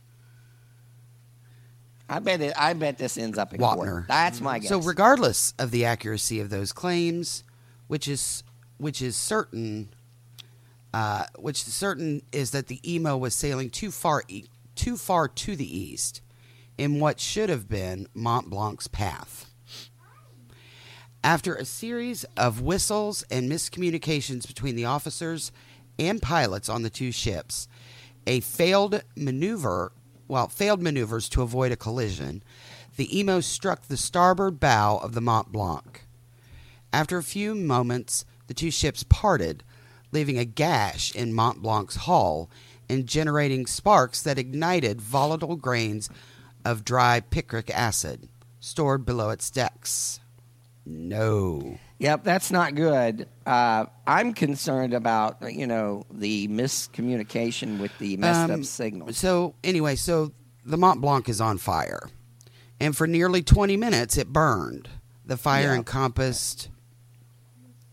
I bet it. I bet this ends up in court. Wapner. That's my guess. So regardless of the accuracy of those claims, which is which is certain, uh, which is certain is that the Emo was sailing too far e- too far to the east in what should have been Mont Blanc's path. After a series of whistles and miscommunications between the officers and pilots on the two ships, a failed maneuver, well, failed maneuvers to avoid a collision, the Emo struck the starboard bow of the Mont Blanc. After a few moments, the two ships parted, leaving a gash in Mont Blanc's hull and generating sparks that ignited volatile grains of dry picric acid stored below its decks. No. Yep, that's not good. Uh, I'm concerned about you know the miscommunication with the messed Um, up signals. So, anyway, so the Mont Blanc is on fire. And for nearly twenty minutes, it burned. The fire Yeah. encompassed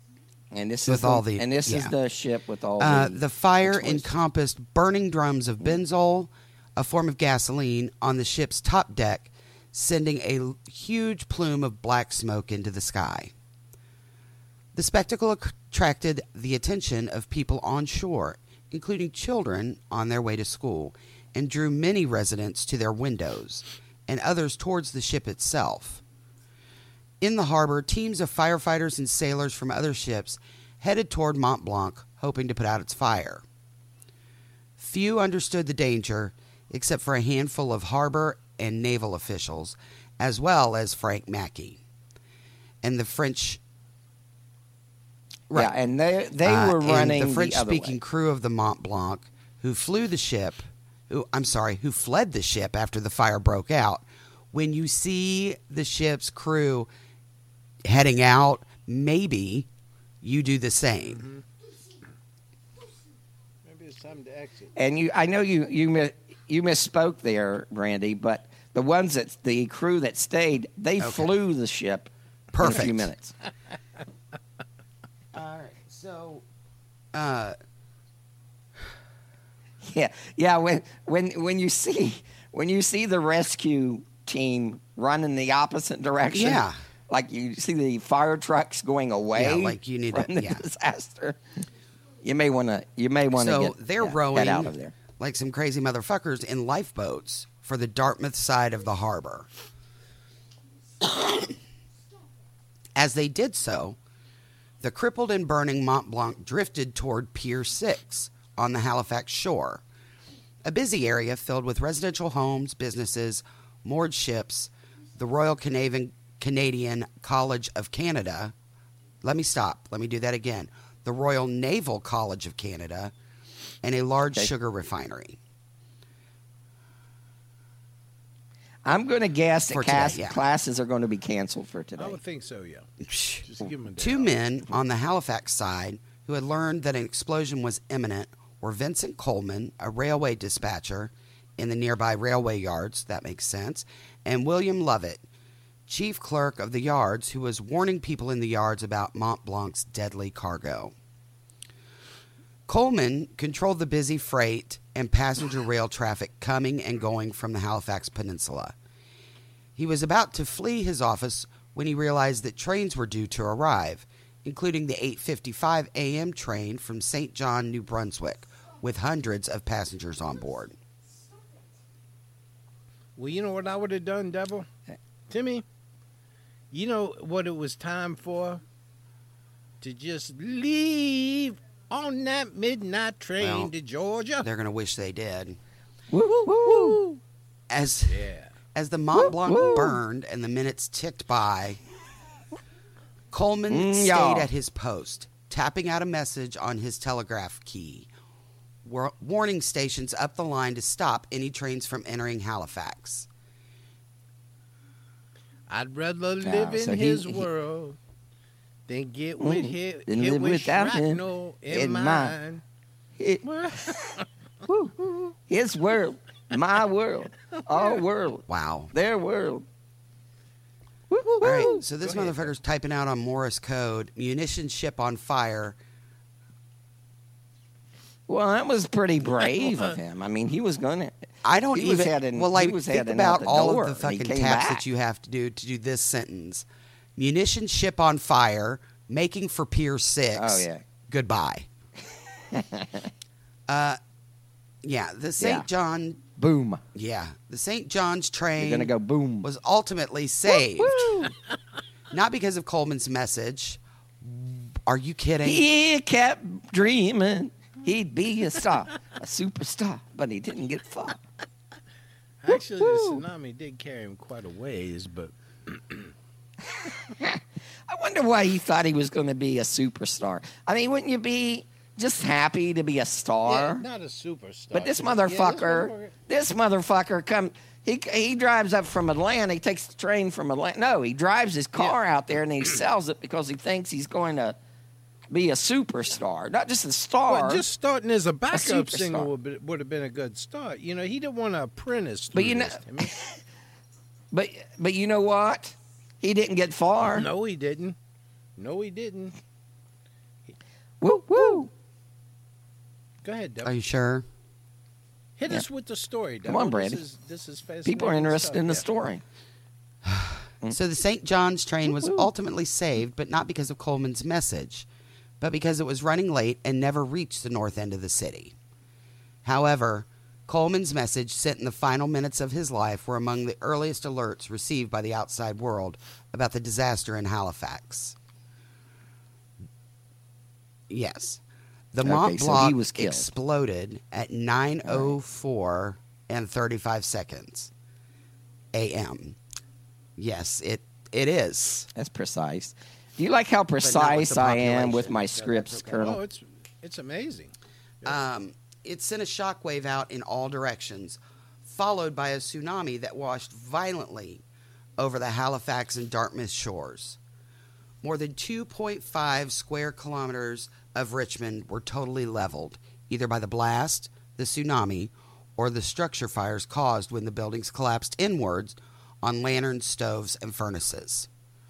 And this With is the, all the- and this is yeah. the ship with all Uh, the the fire explosives. encompassed burning drums of benzol, a form of gasoline, on the ship's top deck, sending a l- huge plume of black smoke into the sky. The spectacle attracted the attention of people on shore, including children on their way to school, and drew many residents to their windows and others towards the ship itself. In the harbor, teams of firefighters and sailors from other ships headed toward Mont Blanc, hoping to put out its fire. Few understood the danger, except for a handful of harbor and naval officials, as well as Frank Mackey. And the French... Yeah, and they they Uh, were and running the the French-speaking other crew of the Mont Blanc, who flew the ship, who I'm sorry, who fled the ship after the fire broke out. When you see the ship's crew heading out, maybe you do the same. Maybe it's time to exit. way. And you, I know you you mi- you misspoke there, Randy, but the ones that the crew that stayed, they Okay. flew the ship in a Perfect. few minutes. All right, so uh, Yeah, yeah. When when when you see when you see the rescue team running the opposite direction, Yeah. like you see the fire trucks going away, Yeah, like you need from to- the yeah. disaster. You may want to. You may want to so get they're yeah, rowing get out of there. like some crazy motherfuckers in lifeboats for the Dartmouth side of the harbor. As they did so, the crippled and burning Mont Blanc drifted toward Pier six on the Halifax shore, a busy area filled with residential homes, businesses, moored ships, the Royal Canadian, Canadian College of Canada. Let me stop. Let me do that again. The Royal Naval College of Canada, and a large Okay. sugar refinery. I'm going to guess that For today, class, yeah. classes are going to be canceled for today. I would think so, yeah. Just give 'em a day Two off. men on the Halifax side who had learned that an explosion was imminent were Vincent Coleman, a railway dispatcher in the nearby railway yards, that makes sense, and William Lovett, chief clerk of the yards, who was warning people in the yards about Mont Blanc's deadly cargo. Coleman controlled the busy freight and passenger rail traffic coming and going from the Halifax Peninsula. He was about to flee his office when he realized that trains were due to arrive, including the eight fifty-five a.m. train from Saint John, New Brunswick, with hundreds of passengers on board. Well, you know what I would have done, Devil? Timmy, you know what it was time for? To just leave on that midnight train Well, to Georgia. They're going to wish they did. Woo, woo, woo. As Yeah. as the Mont Blanc woo. burned and the minutes ticked by, Coleman Mm, stayed y'all. at his post, tapping out a message on his telegraph key, war- warning stations up the line to stop any trains from entering Halifax. I'd rather Yeah, live in so he- his he- world than get with Mm, hit, than hit live with without him shrapnel in, in mine. mine. It- woo. His world, my world, our world, Wow. their world. Woo, woo, All woo. right, so this Go ahead. motherfucker's typing out on Morse code, munitions ship on fire. Well, that was pretty brave of him. I mean, he was going to. I don't He was even. heading- well, he like, was think heading out about the all door, of the and he fucking came taps back. that you have to do to do this sentence. Munitions ship on fire, making for Pier six. Oh, yeah. Goodbye. uh, yeah, the Saint Yeah. John. Boom. Yeah, the Saint John's train You're going to go boom. was ultimately saved, not because of Coleman's message. Are you kidding? He kept dreaming he'd be a star, a superstar, but he didn't get far. Actually, the tsunami did carry him quite a ways, but I wonder why he thought he was going to be a superstar. I mean, wouldn't you be just happy to be a yeah, star? not a superstar. But this Yeah, this motherfucker, motherfucker- this motherfucker, come. He he drives up from Atlanta. He takes the train from Atlanta. No, he drives his car out there and he sells it because he thinks he's going to be a superstar, not just a star. Well, just starting as a backup superstar. singer would, be, would have been a good start. You know, he didn't want to apprentice. But through you know- this, Timmy. but but you know what? He didn't get far. No, he didn't. No, he didn't. Woo, woo. Go ahead, Deb. Are you sure? Hit Yeah. us with the story, Deb. Come on, Brandy. This is, this is fascinating. People are interested stuff, in the yeah. story. So the Saint John's train was ultimately saved, but not because of Coleman's message, but because it was running late and never reached the north end of the city. However, Coleman's message sent in the final minutes of his life were among the earliest alerts received by the outside world about the disaster in Halifax. Yes. The Okay, Mont so Blanc he was killed. exploded at nine oh four and thirty-five seconds a m. Yes, it it is. That's precise. Do you like how not with precise the I am population. with my scripts, Colonel? Oh, it's it's amazing. Um, it sent a shockwave out in all directions, followed by a tsunami that washed violently over the Halifax and Dartmouth shores. More than two point five square kilometers of Richmond were totally leveled, either by the blast, the tsunami, or the structure fires caused when the buildings collapsed inwards on lanterns, stoves, and furnaces.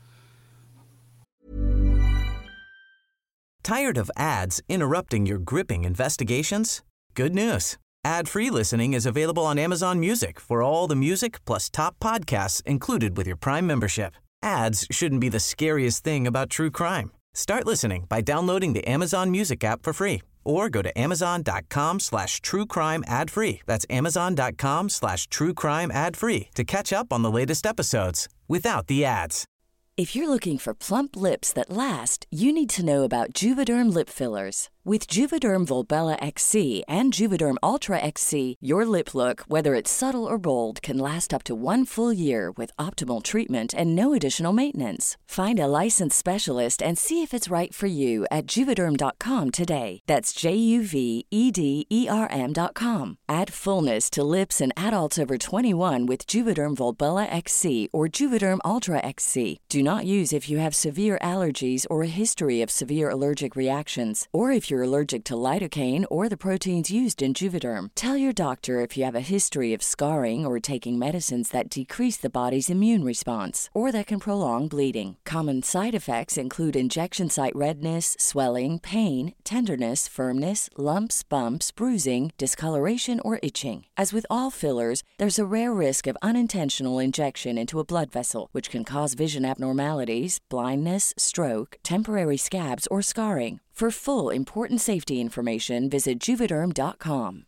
Tired of ads interrupting your gripping investigations? Good news. Ad-free listening is available on Amazon Music for all the music plus top podcasts included with your Prime membership. Ads shouldn't be the scariest thing about true crime. Start listening by downloading the Amazon Music app for free or go to amazon.com slash true crime ad free. That's amazon.com slash true crime ad free to catch up on the latest episodes without the ads. If you're looking for plump lips that last, you need to know about Juvederm lip fillers. With Juvederm Volbella X C and Juvederm Ultra X C, your lip look, whether it's subtle or bold, can last up to one full year with optimal treatment and no additional maintenance. Find a licensed specialist and see if it's right for you at juvederm dot com today. That's J U V E D E R M dot com. Add fullness to lips in adults over twenty-one with Juvederm Volbella X C or Juvederm Ultra X C. Do not use if you have severe allergies or a history of severe allergic reactions, or if you're allergic to lidocaine or the proteins used in Juvederm. Tell your doctor if you have a history of scarring or taking medicines that decrease the body's immune response or that can prolong bleeding. Common side effects include injection site redness, swelling, pain, tenderness, firmness, lumps, bumps, bruising, discoloration, or itching. As with all fillers, there's a rare risk of unintentional injection into a blood vessel, which can cause vision abnormalities, blindness, stroke, temporary scabs, or scarring. For full important safety information, visit juvederm dot com.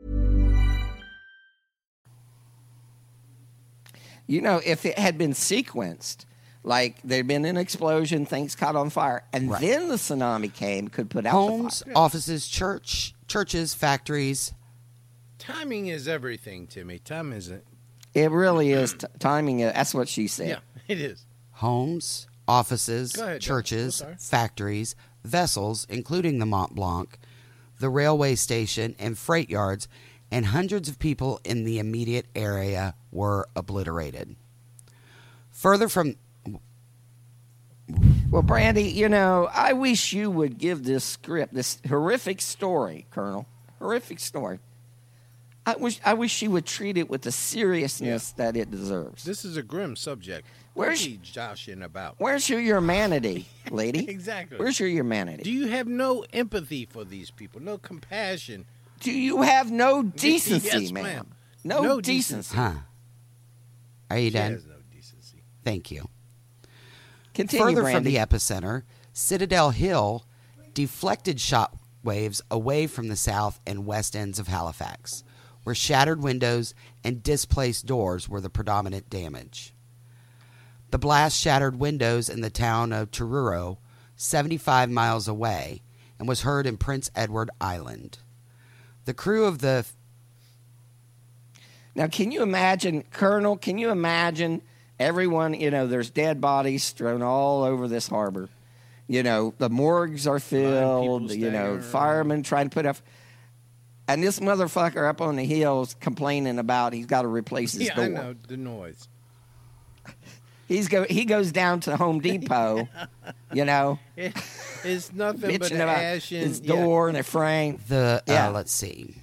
You know, if it had been sequenced, like there'd been an explosion, things caught on fire, and Right. then the tsunami came, could put out Homes, the fire. offices, church, churches, factories. Timing is everything, Timmy. Time isn't. It really is t- timing. It, that's what she said. Yeah, it is. Homes, offices, Go ahead, Doug. churches, I'm sorry. factories, vessels, including the Mont Blanc, the railway station, and freight yards, and hundreds of people in the immediate area were obliterated. Further from Well, Brandy, you know, I wish you would give this script, this horrific story, Colonel, horrific story. I wish I wish you would treat it with the seriousness that it deserves. This is a grim subject. Where's- What are you joshing about? Where's your humanity, lady? Exactly. Where's your humanity? Do you have no empathy for these people? No compassion? Do you have no decency, Yes, ma'am? ma'am. No, No decency. huh? Are you She done? has no decency. Thank you. Continue, Further Brandy. from the epicenter, Citadel Hill deflected shot waves away from the south and west ends of Halifax, where shattered windows and displaced doors were the predominant damage. The blast shattered windows in the town of Truro, seventy-five miles away, and was heard in Prince Edward Island. The crew of the Now, can you imagine, Colonel, can you imagine everyone, you know, there's dead bodies strewn all over this harbor. You know, the morgues are filled, people you know, staggering around. firemen trying to put up. And this motherfucker up on the hills complaining about he's got to replace his Yeah, door. I know the noise. He's go, he goes down to Home Depot, you know, It, it's nothing but bitching the about ash and his yeah. door and the frame. The Yeah. uh, let's see.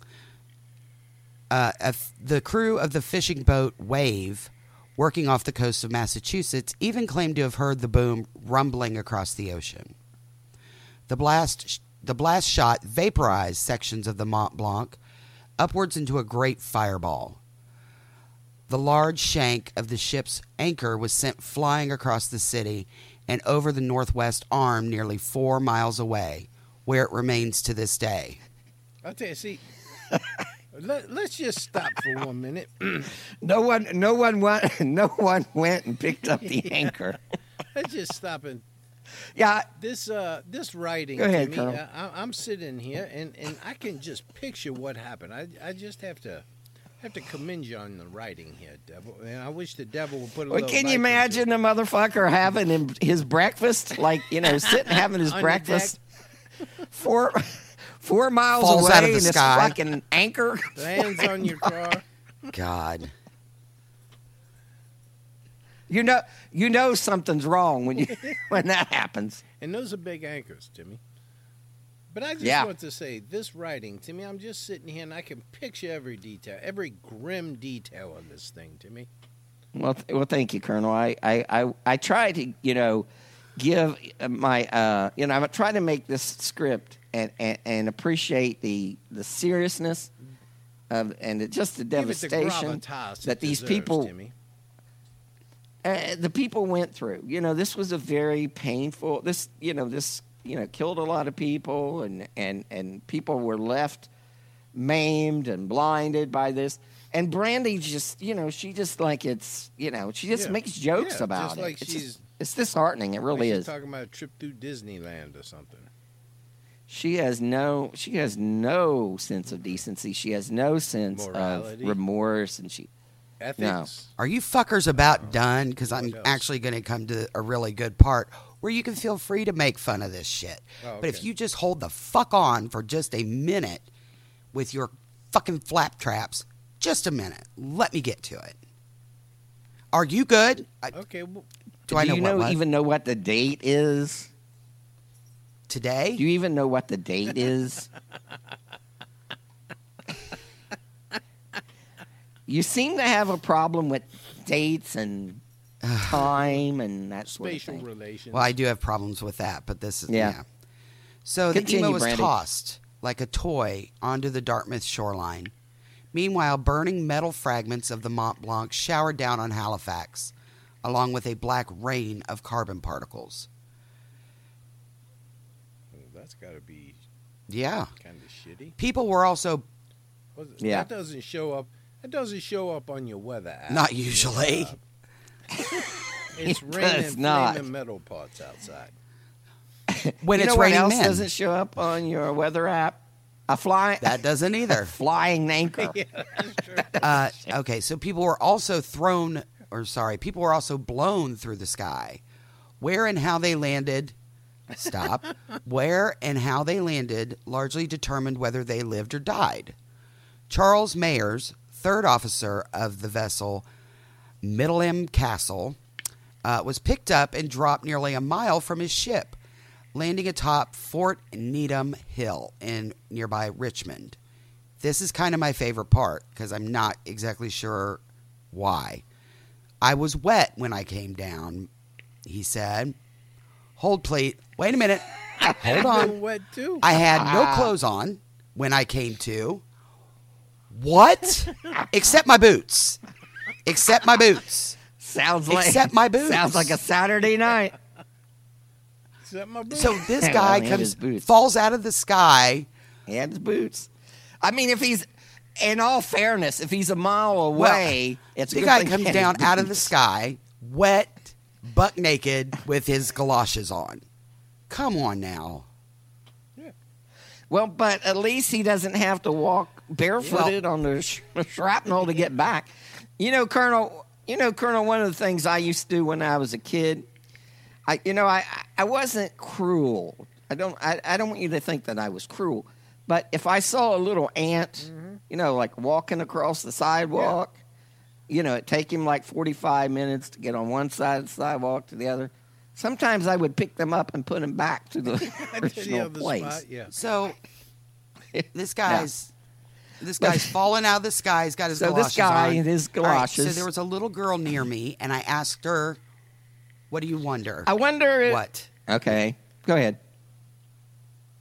Uh, a f- the crew of the fishing boat Wave, working off the coast of Massachusetts, even claimed to have heard the boom rumbling across the ocean. The blast, the blast shot vaporized sections of the Mont Blanc upwards into a great fireball. The large shank of the ship's anchor was sent flying across the city and over the northwest arm nearly four miles away, where it remains to this day. I'll tell you, see, let, let's just stop for one minute. No one, no one went, no one went and picked up the anchor. Let's just stop and Yeah, this uh this writing. Go ahead, to me, Colonel. I, I'm sitting here and, and I can just picture what happened. I I just have to have to commend you on the writing here, Devil. And I wish the devil would put a well, little. can life you into it. imagine the motherfucker having him, his breakfast, like you know, sitting having his On the breakfast four four miles Falls away out of the in this sky. fucking anchor Lands on your car. God. You know, you know something's wrong when you when that happens. And those are big anchors, Timmy. But I just Yeah. want to say, this writing, Timmy, I'm just sitting here and I can picture every detail, every grim detail of this thing, Timmy. Well, th- well, thank you, Colonel. I, I, I, I try to, you know, give my, uh, you know, I try to make this script and, and, and appreciate the the seriousness of and the, just the Give it the devastation gravitas it that these deserves, people, Timmy. uh, the people went through. You know, this was a very painful. This, you know, this, you know, killed a lot of people, and and and people were left maimed and blinded by this. And Brandy just, you know, she just like it's, you know, she just Yeah. makes jokes Yeah, about just it. like it's, she's- just, it's disheartening. It Like really she's is. talking about a trip through Disneyland or something. She has no, she has no sense of decency. She has no sense Morality. of remorse, and she. Ethics. Are you fuckers about done? Because I'm What else? actually going to come to a really good part where you can feel free to make fun of this shit. Oh, But if okay. you just hold the fuck on for just a minute with your fucking flap traps, just a minute, let me get to it. Are you good? I, Okay, well, do I know you what, know what? even know what the date is? Today? Do you even know what the date is? You seem to have a problem with dates and time and that sort of spatial thing. relations. Well, I do have problems with that, but this is Yeah. yeah. So Continue, the emo was Brandy. tossed like a toy onto the Dartmouth shoreline. Meanwhile, burning metal fragments of the Mont Blanc showered down on Halifax, along with a black rain of carbon particles. Oh, that's got to be Yeah. kind of shitty. People were also Well, Yeah. That doesn't show up. That doesn't show up on your weather app. not usually. It's It raining does not. flaming metal parts outside. When you it's know what raining else men. doesn't show up on your weather app? A flying That doesn't either. flying anchor. Uh, okay, so people were also thrown, or sorry, people were also blown through the sky. Where and how they landed, stop. Where and how they landed largely determined whether they lived or died. Charles Mayers, third officer of the vessel Middleham Castle, uh, was picked up and dropped nearly a mile from his ship, landing atop Fort Needham Hill in nearby Richmond. This is kind of my favorite part because I'm not exactly sure why. I was wet when I came down, he said. Hold, please. Wait a minute. Hold I'm on. wet too. I had no clothes on when I came to. What? Except my boots. Except my boots. Sounds like Except my boots. Sounds like a Saturday night. Except my boots. So this Well, guy he had his comes, boots. falls out of the sky. He had his boots. I mean, if he's, in all fairness, if he's a mile away, it's a The good guy thing he comes had his down out of the boots. sky, wet, buck naked, with his galoshes on. Come on now. Well, but at least he doesn't have to walk barefooted on the sh- shrapnel to get back. You know, Colonel. You know, Colonel. One of the things I used to do when I was a kid, I, you know, I, I wasn't cruel. I don't. I, I don't want you to think that I was cruel. But if I saw a little ant, you know, like walking across the sidewalk, you know, it take him like forty-five minutes to get on one side of the sidewalk to the other. Sometimes I would pick them up and put them back to the To the original other place. spot, yeah. So this guy's this guy's fallen out of the sky. He's got his So this galoshes guy on. in his All right, galoshes. so there was a little girl near me, and I asked her, "What do you wonder?" I wonder if, What? Okay, go ahead.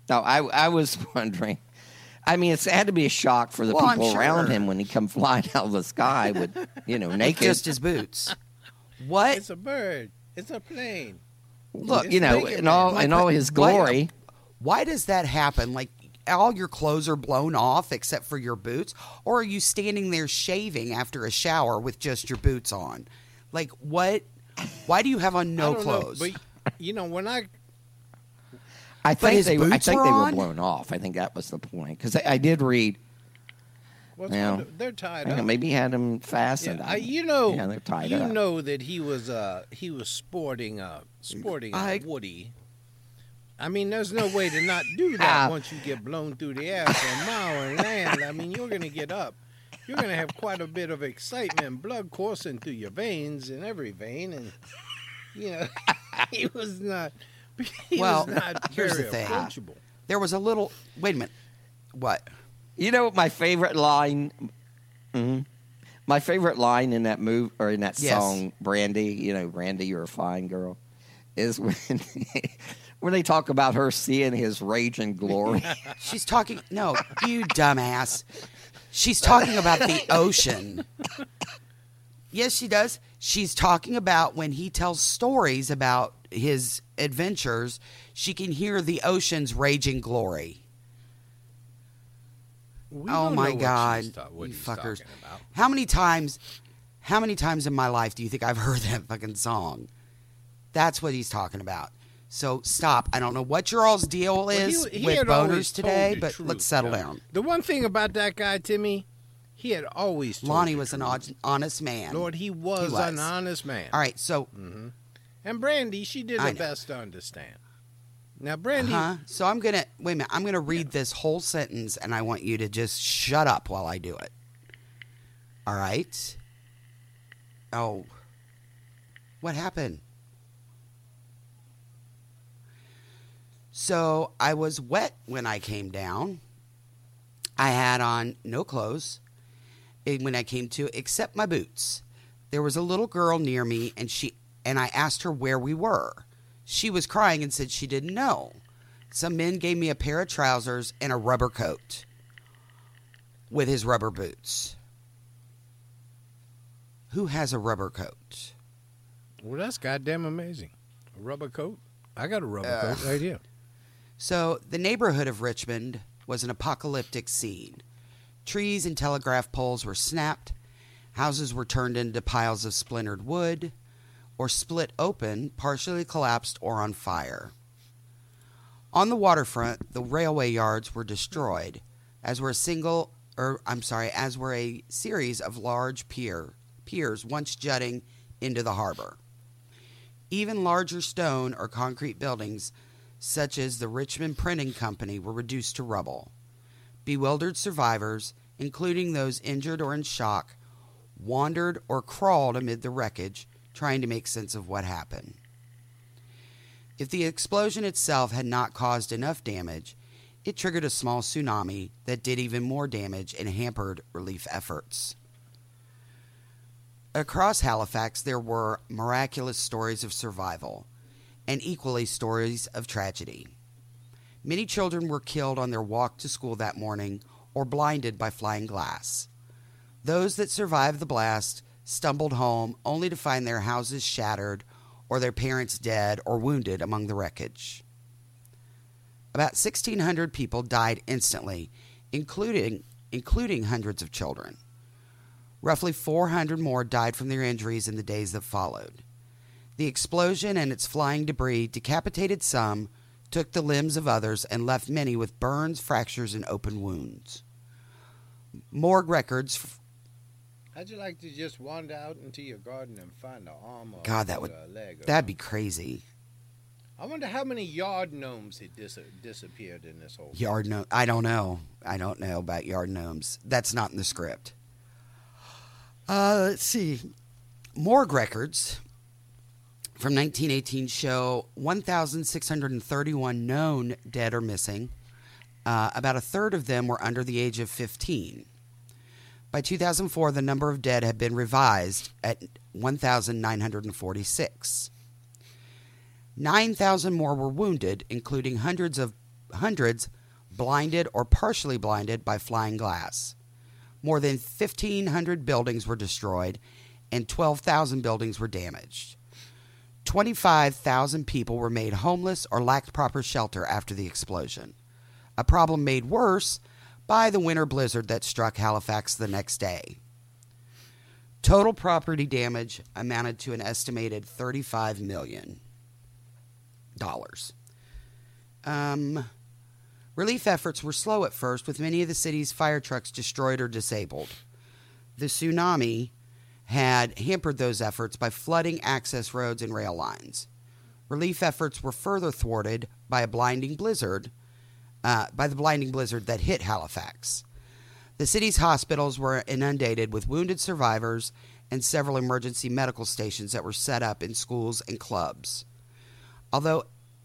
No, I I was wondering. I mean, it's had to be a shock for the Well, I'm people sure. around him when he come flying out of the sky with, you know, naked. Just his boots. What? It's a bird. It's a plane. Look, It's you know, naked in man. all Like, in all but his why- glory. Why does that happen? Like, all your clothes are blown off except for your boots? Or are you standing there shaving after a shower with just your boots on? Like, what? Why do you have on no I don't know, clothes? but you know, when I I think his they I boots think were they on? were blown off. I think that was the point because I, I did read. what's Yeah. wonder- they're tied I up. think maybe he had them fastened. Yeah, I- I, you know, yeah, they're tied you up. know that he was uh he was sporting uh sporting I- a Woody. I mean, there's no way to not do Ah. that once you get blown through the air for a mile and land. I mean, you're gonna get up. You're gonna have quite a bit of excitement, blood coursing through your veins in every vein, and you know he was not. He Well, was not here's very the thing. approachable. there was a little. Wait a minute. What? You know, my favorite line. mhm. My favorite line in that move or in that Yes. song, Brandy. You know, Brandy, you're a fine girl, is when when they talk about her seeing his rage and glory. She's talking. No, you dumbass. She's talking about the ocean. Yes, she does. She's talking about when he tells stories about his adventures, she can hear the ocean's raging glory. We Oh don't my know what God, she's ta- what you he's fuckers. talking about. How many times how many times in my life do you think I've heard that fucking song? That's what he's talking about. So stop. I don't know what your all's deal Well, is he- he with had always boners told today, the but truth, let's settle though. down. The one thing about that guy, Timmy, he had always told Lonnie the was an truth. hon- honest man. Lord, he was, He was. an honest man. All right, so And Brandy, she did I her know. best to understand. Now, Brandy, huh? So I'm gonna wait a minute. I'm gonna read this whole sentence, and I want you to just shut up while I do it. All right. Oh, what happened? So I was wet when I came down. I had on no clothes and when I came to, except my boots. There was a little girl near me, and she and I asked her where we were. She was crying and said she didn't know. Some men gave me a pair of trousers and a rubber coat with his rubber boots. Who has a rubber coat? well, that's goddamn amazing. A rubber coat. I got a rubber coat right here. So the neighborhood of Richmond was an apocalyptic scene. Trees and telegraph poles were snapped. Houses were turned into piles of splintered wood or split open, partially collapsed or on fire. On the waterfront, the railway yards were destroyed, as were a single, or I'm sorry, as were a series of large pier, piers once jutting into the harbor. Even larger stone or concrete buildings, such as the Richmond Printing Company, were reduced to rubble. Bewildered survivors, including those injured or in shock, wandered or crawled amid the wreckage, trying to make sense of what happened. If the explosion itself had not caused enough damage, it triggered a small tsunami that did even more damage and hampered relief efforts. Across Halifax, there were miraculous stories of survival and equally stories of tragedy. Many children were killed on their walk to school that morning or blinded by flying glass. Those that survived the blast stumbled home only to find their houses shattered or their parents dead or wounded among the wreckage. About sixteen hundred people died instantly, including, including hundreds of children. Roughly four hundred more died from their injuries in the days that followed. The explosion and its flying debris decapitated some, took the limbs of others, and left many with burns, fractures, and open wounds. Morgue records... F- How'd you like to just wander out into your garden and find an arm or God, that or would... a leg? Or That'd be crazy. I wonder how many yard gnomes had dis- disappeared in this whole. Yard gnome. I don't know. I don't know about yard gnomes. That's not in the script. Uh, let's see. Morgue records from nineteen eighteen show one thousand six hundred thirty-one known dead or missing. Uh, about a third of them were under the age of fifteen. By two thousand four, the number of dead had been revised at one thousand nine hundred forty-six. nine thousand more were wounded, including hundreds of hundreds blinded or partially blinded by flying glass. More than fifteen hundred buildings were destroyed and twelve thousand buildings were damaged. twenty-five thousand people were made homeless or lacked proper shelter after the explosion, a problem made worse by the winter blizzard that struck Halifax the next day. Total property damage amounted to an estimated thirty-five million dollars. Um, relief efforts were slow at first, with many of the city's fire trucks destroyed or disabled. The tsunami had hampered those efforts by flooding access roads and rail lines. Relief efforts were further thwarted by a blinding blizzard, uh, by the blinding blizzard that hit Halifax. The city's hospitals were inundated with wounded survivors and several emergency medical stations that were set up in schools and clubs. Although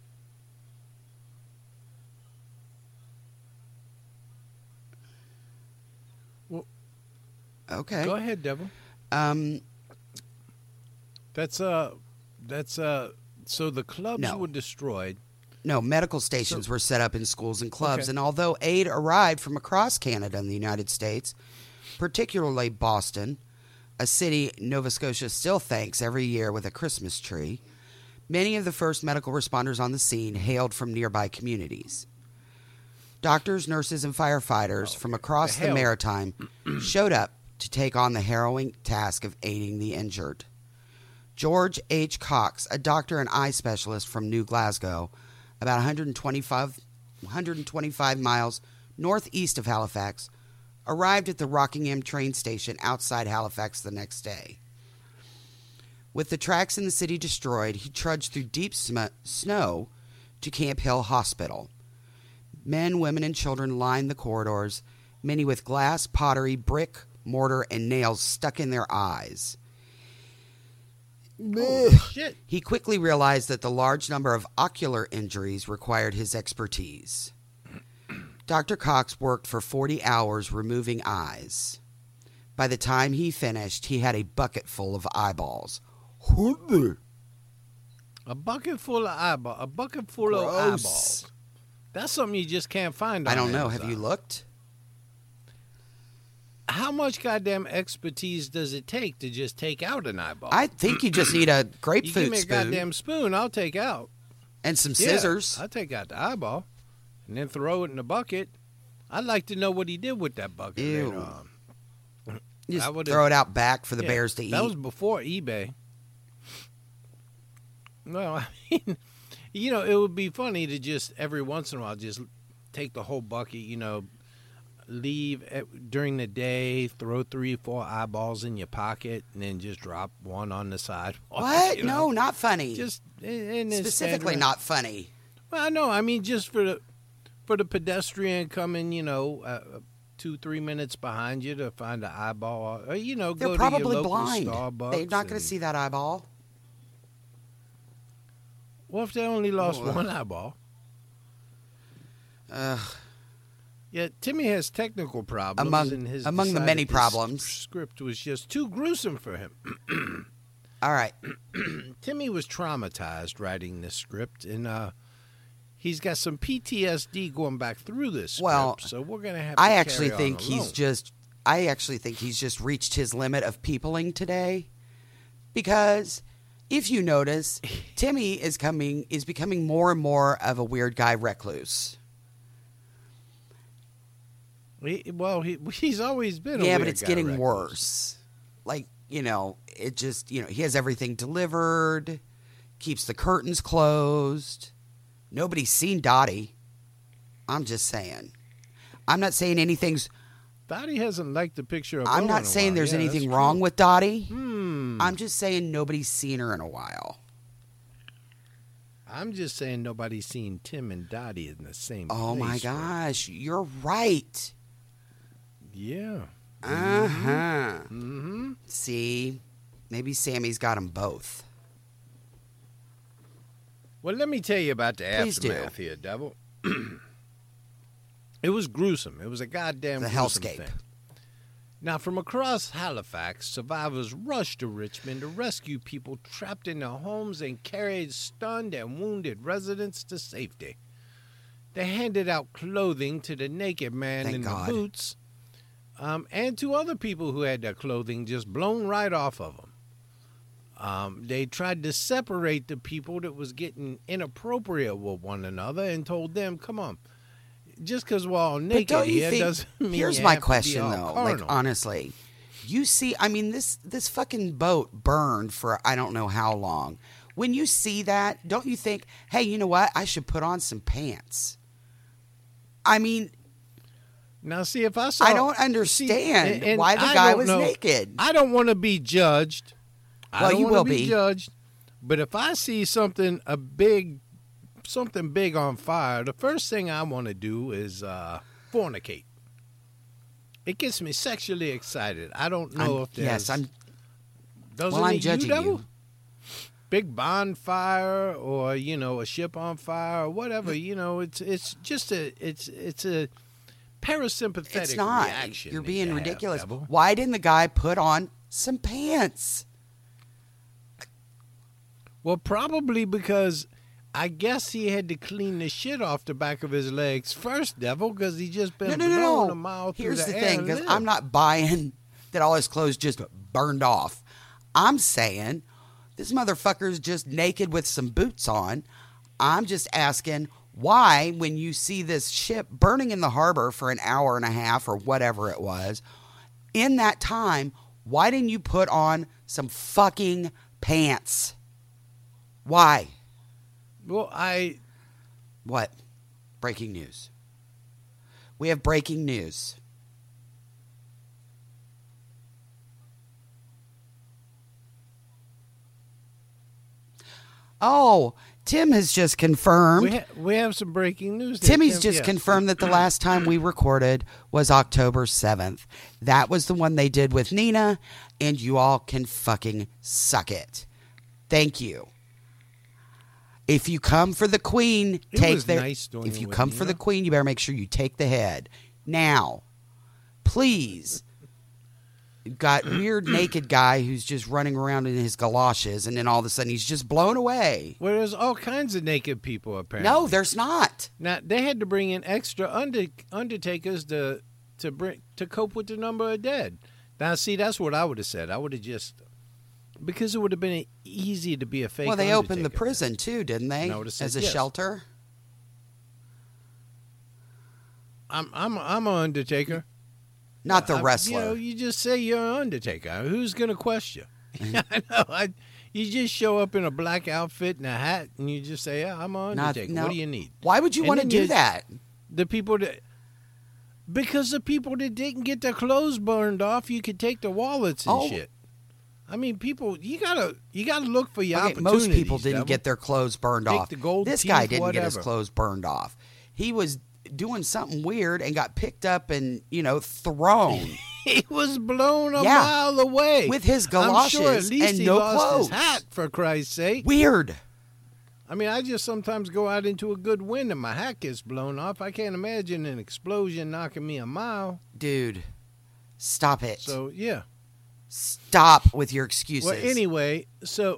Well, okay, go ahead, Devil. um, That's uh, that's uh. So the clubs No. were destroyed. No, medical stations So- were set up in schools and clubs, Okay. and although aid arrived from across Canada and the United States, particularly Boston, a city Nova Scotia still thanks every year with a Christmas tree, many of the first medical responders on the scene hailed from nearby communities. Doctors, nurses, and firefighters from across the hailed. Maritime showed up to take on the harrowing task of aiding the injured. George H. Cox, a doctor and eye specialist from New Glasgow, about one hundred twenty-five, one hundred twenty-five miles northeast of Halifax, arrived at the Rockingham train station outside Halifax the next day. With the tracks in the city destroyed, he trudged through deep sm- snow to Camp Hill Hospital. Men, women, and children lined the corridors, many with glass, pottery, brick, mortar, and nails stuck in their eyes. Holy shit! He quickly realized that the large number of ocular injuries required his expertise. Doctor Cox worked for forty hours removing eyes. By the time he finished, he had a bucket full of eyeballs. A bucket full of eyeball. A bucket full of Gross. eyeballs. That's something you just can't find. On I don't know. Have Amazon. you looked? How much goddamn expertise does it take to just take out an eyeball? I think you just need a you give grapefruit me a spoon goddamn spoon, I'll take out. and some Yeah, scissors. I'll take out the eyeball and then throw it in the bucket. I'd like to know what he did with that bucket Ew. later on. You I just would've- throw it out back for the Yeah, bears to eat. That was before eBay. Well, I mean, you know, it would be funny to just every once in a while just take the whole bucket, you know, leave at, during the day, throw three, four eyeballs in your pocket, and then just drop one on the side. What? You No, know, not funny. just and, and then Specifically stand not funny. around. Well, no, I mean just for the for the pedestrian coming, you know, uh, two, three minutes behind you to find an eyeball, or you know, They're go probably to your local blind. Starbucks. They're not going and- to see that eyeball. What if they only lost Oh, uh, one eyeball? Ugh. Yeah, Timmy has technical problems. Among- and his among the decided many this problems. script was just too gruesome for him. All right. Timmy was traumatized writing this script, and uh, he's got some P T S D going back through this script. Well, so we're gonna have. To I actually carry think on he's alone. just I actually think he's just reached his limit of peopling today. Because if you notice, Timmy is coming is becoming more and more of a weird guy recluse. He, well, he, he's always been. A Yeah, but weird it's guy getting recluse. worse. Like, you know, it just, you know, he has everything delivered, keeps the curtains closed. Nobody's seen Dottie. I'm just saying. I'm not saying anything's Dottie hasn't liked the picture of. I'm Bo not in a saying while. there's Yeah, anything that's wrong true. with Dottie. Hmm. I'm just saying nobody's seen her in a while. I'm just saying nobody's seen Tim and Dottie in the same. Oh my place, right? gosh, you're right. Yeah. Uh huh. Mm-hmm. See, maybe Sammy's got them both. Well, let me tell you about the Please do. aftermath here, Devil. It was gruesome. It was a goddamn The gruesome hellscape. thing. Now, from across Halifax, survivors rushed to Richmond to rescue people trapped in their homes and carried stunned and wounded residents to safety. they handed out clothing to the naked man Thank in God. the boots, um, and to other people who had their clothing just blown right off of them. Um, they tried to separate the people that was getting inappropriate with one another and told them, come on, just because we're all But naked don't you here think, doesn't mean here's you my have to be question, all though. Like, carnal. honestly, you see, I mean, this, this fucking boat burned for I don't know how long. When you see that, don't you think, hey, you know what? I should put on some pants. I mean, Now, see, if I saw... I don't see, understand and- and why the I guy don't was know- naked. I don't want to be judged. I Well, don't you wanna will be, be. judged. But if I see something, a big, something big on fire, the first thing I want to do is uh, fornicate. It gets me sexually excited. I don't know I'm- if there's... yes, I'm. Doesn't Well, I'm it judging you, devil? you. Big bonfire, or you know, a ship on fire, or whatever. You know, it's it's just a it's it's a parasympathetic It's not. reaction. You're that being you have, ridiculous. devil. Why didn't the guy put on some pants? Well, probably because I guess he had to clean the shit off the back of his legs first, devil, because he just been No, no, no, blown no. a mile through Here's the, the, air thing, and because lived. I'm not buying that all his clothes just burned off. I'm saying this motherfucker's just naked with some boots on. I'm just asking why, when you see this ship burning in the harbor for an hour and a half or whatever it was, in that time, why didn't you put on some fucking pants? Why? Well, I What? Breaking news. We have breaking news. Oh, Tim has just confirmed. we ha- we have some breaking news. there, Timmy's Tim. just Yeah. confirmed that the last time we recorded was October seventh. That was the one they did with Nina, and you all can fucking suck it. Thank you. If you come for the queen, It take was the. nice doing if it you with come for Nina. the queen, you better make sure you take the head. Now, please. You've got weird naked guy who's just running around in his galoshes, and then all of a sudden he's just blown away. Well, there's all kinds of naked people apparently. No, there's not. Now they had to bring in extra under, undertakers to to bring to cope with the number of dead. Now, see, that's what I would have said. I would have just because it would have been easy to be a fake. Well, they opened the undertaker. prison too, didn't they? And I would've said As a yes. shelter. I'm I'm I'm an undertaker. Not the I- wrestler. You know, you just say you're an undertaker. Who's gonna question? Mm-hmm. I know. I, you just show up in a black outfit and a hat, and you just say, "Yeah, I'm an Not- undertaker." no. What do you need? Why would you And want to then do you- that? The people that. Because the people that didn't get their clothes burned off, you could take the wallets and Oh. shit. I mean, people, you gotta, you gotta look for your Okay, opportunities. most people didn't devil. get their clothes burned Take off. the gold this guy teeth, didn't get his whatever. clothes burned off. He was doing something weird and got picked up and, you know, thrown. He was blown a Yeah. mile away With his I'm sure at galoshes least and he no lost clothes. his hat, for Christ's sake. Weird. I mean, I just sometimes go out into a good wind and my hat gets blown off. I can't imagine an explosion knocking me a mile. Dude, stop it. So yeah. Stop with your excuses. Well, anyway, so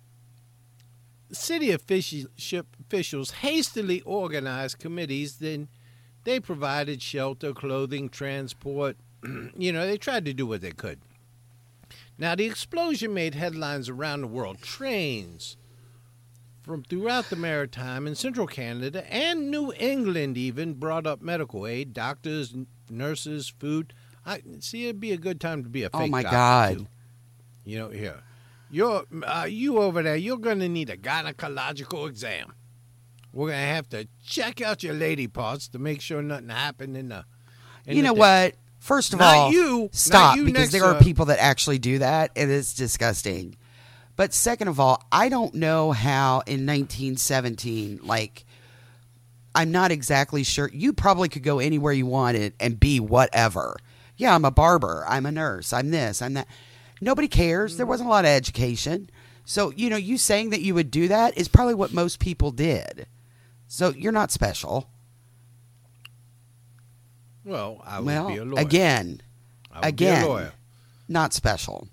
city officialship officials hastily organized committees. Then they provided shelter, clothing, transport. You know, they tried to do what they could. Now, the explosion made headlines around the world. Trains from throughout the Maritime and Central Canada and New England even brought up medical aid, doctors, n- nurses, food. I see. It'd be a good time to be a fake Oh, my doctor, God. too. You know, here, you're uh, you over there. You're gonna need a gynecological exam. We're gonna have to check out your lady parts to make sure nothing happened in the. In You the know thing. what? First of Not all, you. Not stop, you because next there to are her. people that actually do that, and it's disgusting. But second of all, I don't know how in nineteen seventeen, like, I'm not exactly sure. You probably could go anywhere you wanted and be whatever. Yeah, I'm a barber. I'm a nurse. I'm this. I'm that. Nobody cares. There wasn't a lot of education. So, you know, you saying that you would do that is probably what most people did. So you're not special. Well, I would well, be a lawyer. again, I would again, be a lawyer. not special.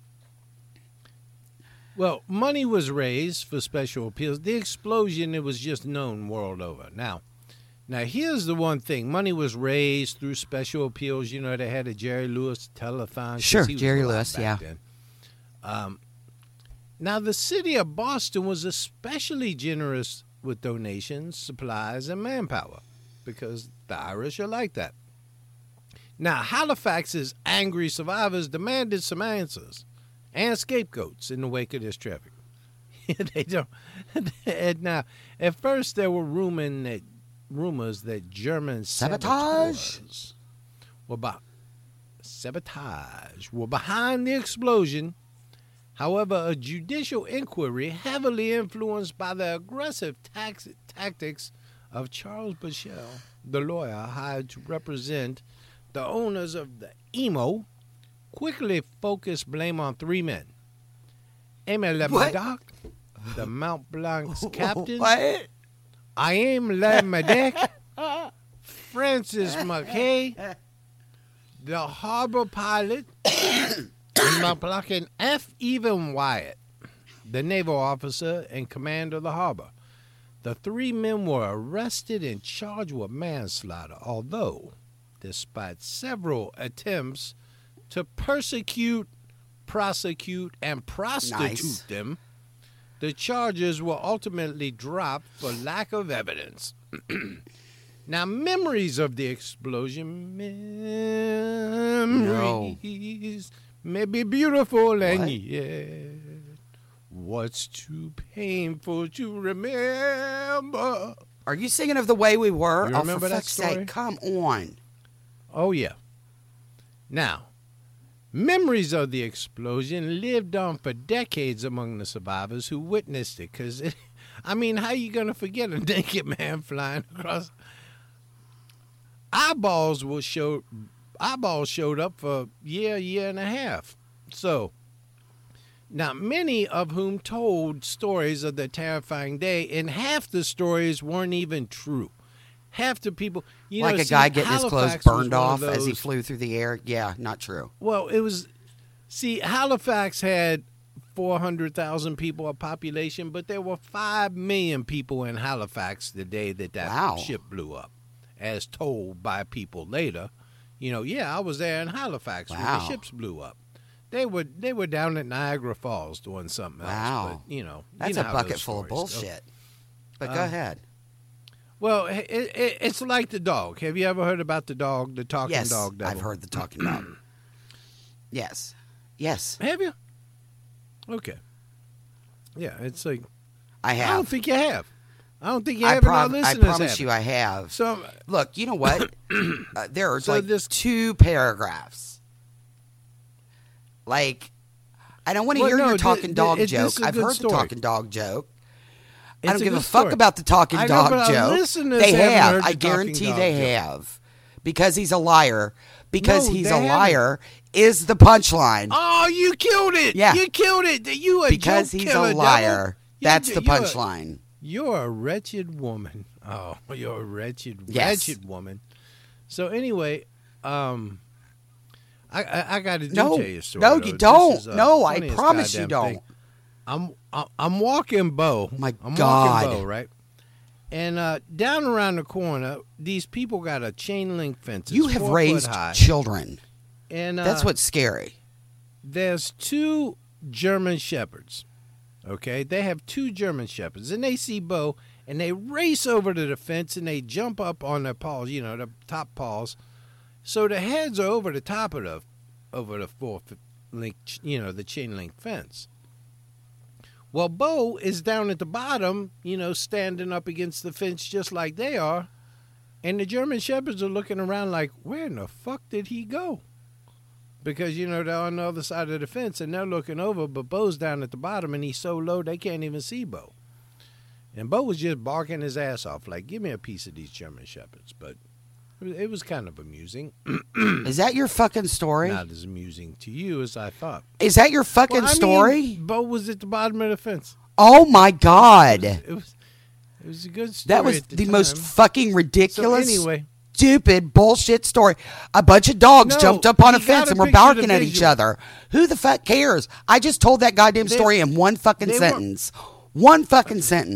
Well, money was raised for special appeals. The explosion, it was just known world over. Now, Now, here's the one thing. Money was raised through special appeals. You know, they had a Jerry Lewis telethon. 'cause Sure, he was Jerry alive Lewis, back yeah. then. Um, now, the city of Boston was especially generous with donations, supplies, and manpower because the Irish are like that. Now, Halifax's angry survivors demanded some answers and scapegoats in the wake of this traffic. They don't. And now, at first, there were rumors that rumors that German Sabotage? saboteurs were be- sabotage were behind the explosion. However, a judicial inquiry, heavily influenced by the aggressive tax- tactics of Charles Bushell, the lawyer hired to represent the owners of the E M O, quickly focused blame on three men. Aimé Le What? Medoc, the Mont Blanc's captain. What? Aim Le Medoc, Francis McKay, the harbor pilot, Mont Blanc, and F. Evan Wyatt, the naval officer and commander of the harbor. The three men were arrested and charged with manslaughter, although, despite several attempts to persecute, prosecute, and prostitute Nice. them, the charges were ultimately dropped for lack of evidence. Now, memories of the explosion, memories may be beautiful and What? yet what's too painful to remember. Are you singing of The Way We Were? You oh, remember for that fuck's story? sake, come on. Oh, yeah. Now, memories of the explosion lived on for decades among the survivors who witnessed it. Because, I mean, how you going to forget a naked man flying across? Eyeballs will show, eyeballs showed up for a year, year and a half. So, now, many of whom told stories of the terrifying day, and half the stories weren't even true. Half the people, you like know, a see, guy getting his clothes Halifax was burned one off of as he those- flew through the air. Yeah, not true. Well, it was, see, Halifax had four hundred thousand people of population, but there were five million people in Halifax the day that that Wow. ship blew up, as told by people later. You know, yeah, I was there in Halifax when Wow. the ships blew up. They were they were down at Niagara Falls doing something Wow. else. But, you know, That's you know a how bucket those full of stories go. bullshit. But go Uh, ahead. Well, it, it, it's like the dog. Have you ever heard about the dog, the talking Yes, dog devil? I've heard the talking dog. Yes. Yes, Have you? Okay. Yeah, it's like I I don't have. think you have. I don't think you I, have. and our prob- I listeners promise have. you I have. So, Look, you know what? uh, there are So like this- two paragraphs. Like, I don't want to Well, hear no, your thi- talking thi- dog it- this joke. is a I've good heard story. the talking dog joke. I It's don't a give a good fuck story. about the talking I know, dog but our joke. listeners They haven't have. heard the I talking guarantee dog they joke. have. Because he's a liar. Because No, he's they a haven't. liar is the punchline. oh, you killed it! Yeah. you killed it. You a because joke he's killer, a devil. liar. You- That's the you're a- punchline. You're a wretched woman. Oh, you're a wretched, Yes. wretched woman. So anyway, um, I I, I got to do No, tell you a story. no, though. you This don't. is, uh, No, I funniest promise you goddamn don't. thing. I'm I'm I'm walking Bo. My I'm God. walking Bo, right? And uh, down around the corner, these people got a chain link fence. It's You have four foot raised high. children. And uh, That's what's scary. there's two German shepherds. Okay, they have two German shepherds, and they see Bo, and they race over to the fence, and they jump up on their paws, you know, the top paws. So the heads are over the top of the, over the four foot link, you know, the chain link fence. Well, Bo is down at the bottom, you know, standing up against the fence just like they are, and the German shepherds are looking around like, where in the fuck did he go? Because, you know, they're on the other side of the fence, and they're looking over, but Bo's down at the bottom, and he's so low they can't even see Bo. And Bo was just barking his ass off, like, give me a piece of these German shepherds. But it was, it was kind of amusing. Is that your fucking story? Not as amusing to you as I thought. Is that your fucking Well, I story? mean, Bo was at the bottom of the fence. Oh my God. It was, it was a good story. That was at the, the time. most fucking ridiculous, So anyway, stupid bullshit story. A bunch of dogs No, jumped up on a you fence gotta and were picture the barking at each visual. other. Who the fuck cares? I just told that goddamn They- story in one fucking they were- sentence. One fucking sentence.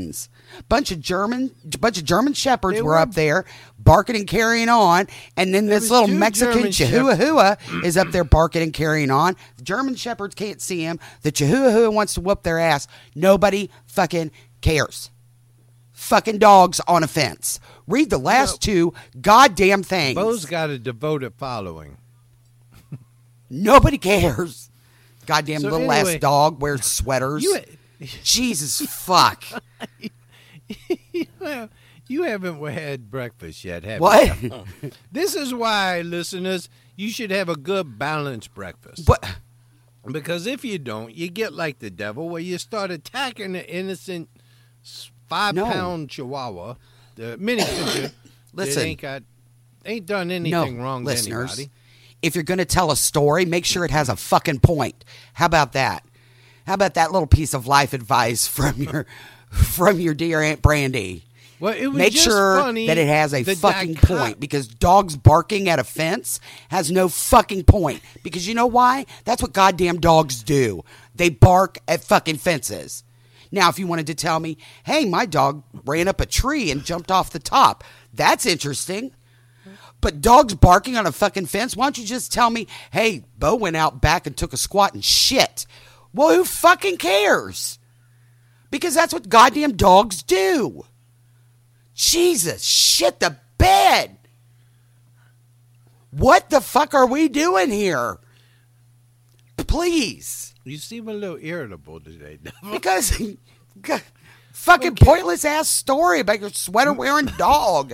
Bunch of German, bunch of German shepherds They were, were- up there barking and carrying on, and then There this was little two Mexican German Chihuahua is up there barking and carrying on. The German shepherds can't see him. The Chihuahua wants to whoop their ass. Nobody fucking cares. Fucking dogs on a fence. Read the last two goddamn things. Bo's got a devoted following. Nobody cares. Goddamn So little anyway, ass dog wears sweaters. You, Jesus fuck. well, you haven't had breakfast yet, have What? you? This is why, listeners, you should have a good balanced breakfast. What? Because if you don't, you get like the devil, where you start attacking the innocent five-pound chihuahua, the mini pincher. Listen. that ain't got, ain't done anything No, wrong listeners. to anybody. If you're going to tell a story, make sure it has a fucking point. How about that? How about that little piece of life advice from your from your dear Aunt Brandy? Well, it was Make just sure funny that it has a the fucking dichot- point, because dogs barking at a fence has no fucking point. Because you know why? That's what goddamn dogs do. They bark at fucking fences. Now, if you wanted to tell me, hey, my dog ran up a tree and jumped off the top, that's interesting. But dogs barking on a fucking fence, why don't you just tell me, hey, Bo went out back and took a squat and shit. Well, who fucking cares? Because that's what goddamn dogs do. Jesus, shit the bed. What the fuck are we doing here? Please. You seem a little irritable today, devil. Because God, fucking Okay. pointless ass story about your sweater wearing dog.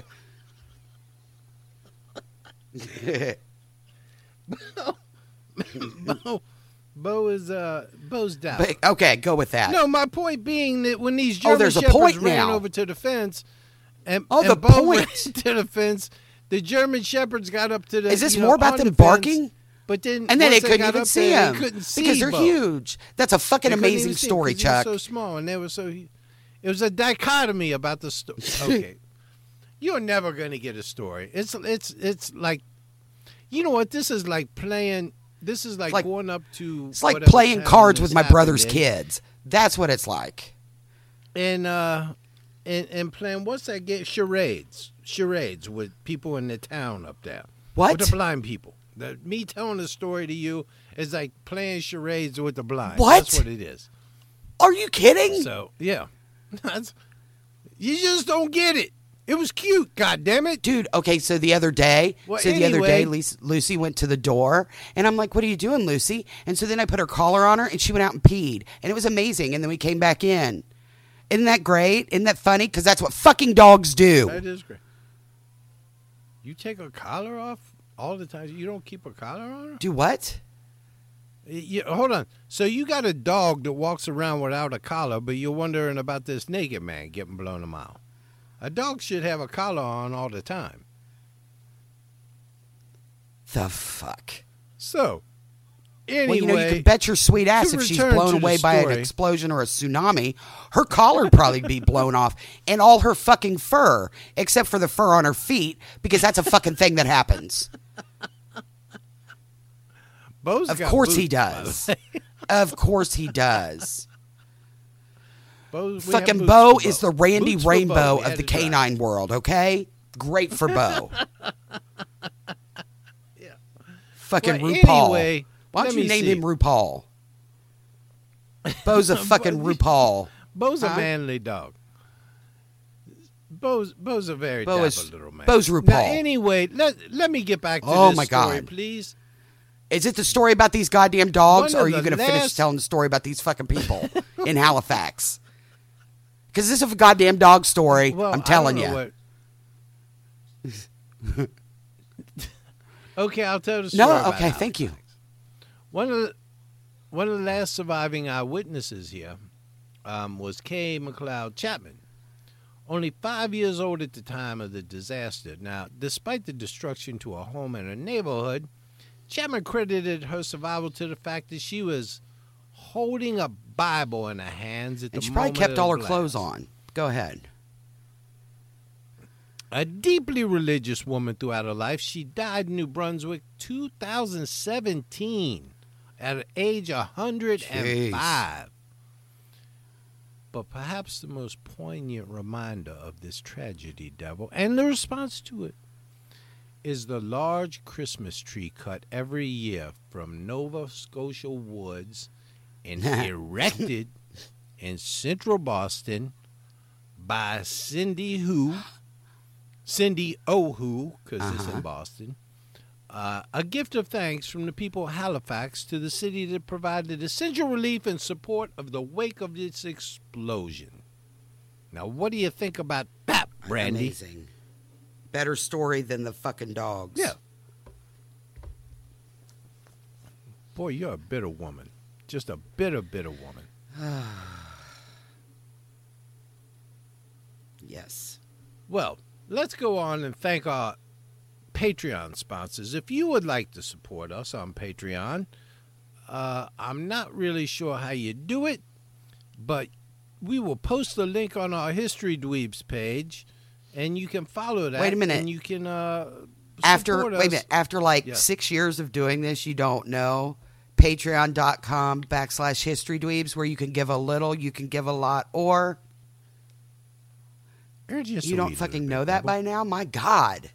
Bo, Bo is uh, Bo's down. But, okay, go with that. No, my point being that when these Oh, German there's a shepherds point ran now. over to the fence, and, Oh, and the Bo point. ran to the fence, the German shepherds got up to the. Is this you know, more about on them the barking? fence, but then And then they once couldn't got even up see there, him they couldn't see because they're Bo. huge. That's a fucking They couldn't amazing even see him story, 'cause he was Chuck. so small, and they were so. It was a dichotomy about the story. Okay, you're never gonna get a story. It's it's it's like, you know what? This is like playing. This is like, like- going up to. It's like whatever playing town cards this with my happened brother's in. kids. That's what it's like. And uh, and and playing what's that game? Charades, charades with people in the town up there. What? With the blind people. The, me telling a story to you is like playing charades with the blind. What? That's what it is. Are you kidding? So yeah, That's, you just don't get it. It was cute. God damn it. Dude, okay, so the other day, Well, so the other day, anyway- Lucy, Lucy went to the door, and I'm like, what are you doing, Lucy? And so then I put her collar on her, and she went out and peed, and it was amazing, and then we came back in. Isn't that great? Isn't that funny? Because that's what fucking dogs do. That is great. You take a collar off all the time. You don't keep a collar on her. Do what? You, hold on. So you got a dog that walks around without a collar, but you're wondering about this naked man getting blown a mile. A dog should have a collar on all the time. The fuck? So, anyway, Well, you know, you can bet your sweet ass to if she's return blown to the away by an story. explosion or a tsunami, her collar would probably be blown off, and all her fucking fur, except for the fur on her feet, because that's a fucking thing that happens. Bo's Of got course he boots, by the does. way. Of course he does. Bo's- we have Fucking boots Bo for is the Randy Boots for Bo. Rainbow We had of the to try. canine world, okay? Great for Bo. Yeah. Fucking Well, RuPaul. anyway, Why let don't you me name see. him RuPaul? Bo's a fucking RuPaul. Bo's a Huh? manly dog. Bo's Bo's a very Bo dapper is- little man. Bo's RuPaul. Now, anyway, let let me get back to Oh, this my story, God. please. Is it the story about these goddamn dogs, One or are of you the going to finish last- telling the story about these fucking people in Halifax? Because this is a goddamn dog story, Well, I'm I telling don't you. know what- Okay, I'll tell the story. No, about okay, thank you. Halifax. One of the one of the last surviving eyewitnesses here um, was Kay McLeod Chapman, only five years old at the time of the disaster. Now, despite the destruction to a home and a neighborhood, Chapman credited her survival to the fact that she was holding a Bible in her hands at the And she probably moment kept of all the her clothes blast. on. Go ahead. A deeply religious woman throughout her life, she died in New Brunswick two thousand seventeen at the age of one hundred five. But perhaps the most poignant reminder of this tragedy, Devil, and the response to it, is the large Christmas tree cut every year from Nova Scotia woods and erected in central Boston by Cindy Who, Cindy O Who, because uh-huh. it's in Boston. Uh, a gift of thanks from the people of Halifax to the city that provided essential relief and support of the wake of this explosion. Now, what do you think about that, Brandy? Amazing. Better story than the fucking dogs. Yeah. Boy, you're a bitter woman. Just a bitter, bitter woman. Yes. Well, let's go on and thank our Patreon sponsors. If you would like to support us on Patreon, uh, I'm not really sure how you do it, but we will post the link on our History Dweebs page, and you can follow that. Wait a minute. And you can uh, after support wait a us. minute. After like Yes. six years of doing this, you don't know patreon.com backslash history dweebs where you can give a little, you can give a lot, or Just you a don't wee fucking little know bit, that Devil. by now? My God.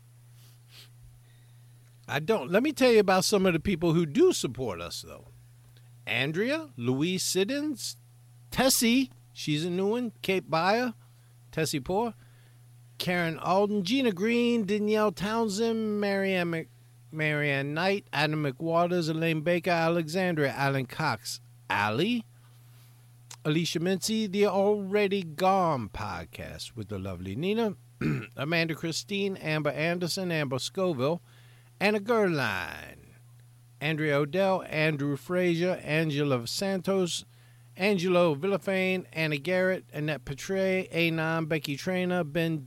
I don't. Let me tell you about some of the people who do support us, though. Andrea, Louise Siddons, Tessie, she's a new one, Kate Byer, Tessie Poor, Karen Alden, Gina Green, Danielle Townsend, Marianne, Mc, Marianne Knight, Adam McWaters, Elaine Baker, Alexandria, Alan Cox, Allie, Alicia Mincy, the Already Gone podcast with the lovely Nina, Amanda Christine, Amber Anderson, Amber Scoville, Anna Gerline, Andrea Odell, Andrew Frazier, Angela Santos, Angelo Villafane, Anna Garrett, Annette Petray, Anon, Becky Trainer, Ben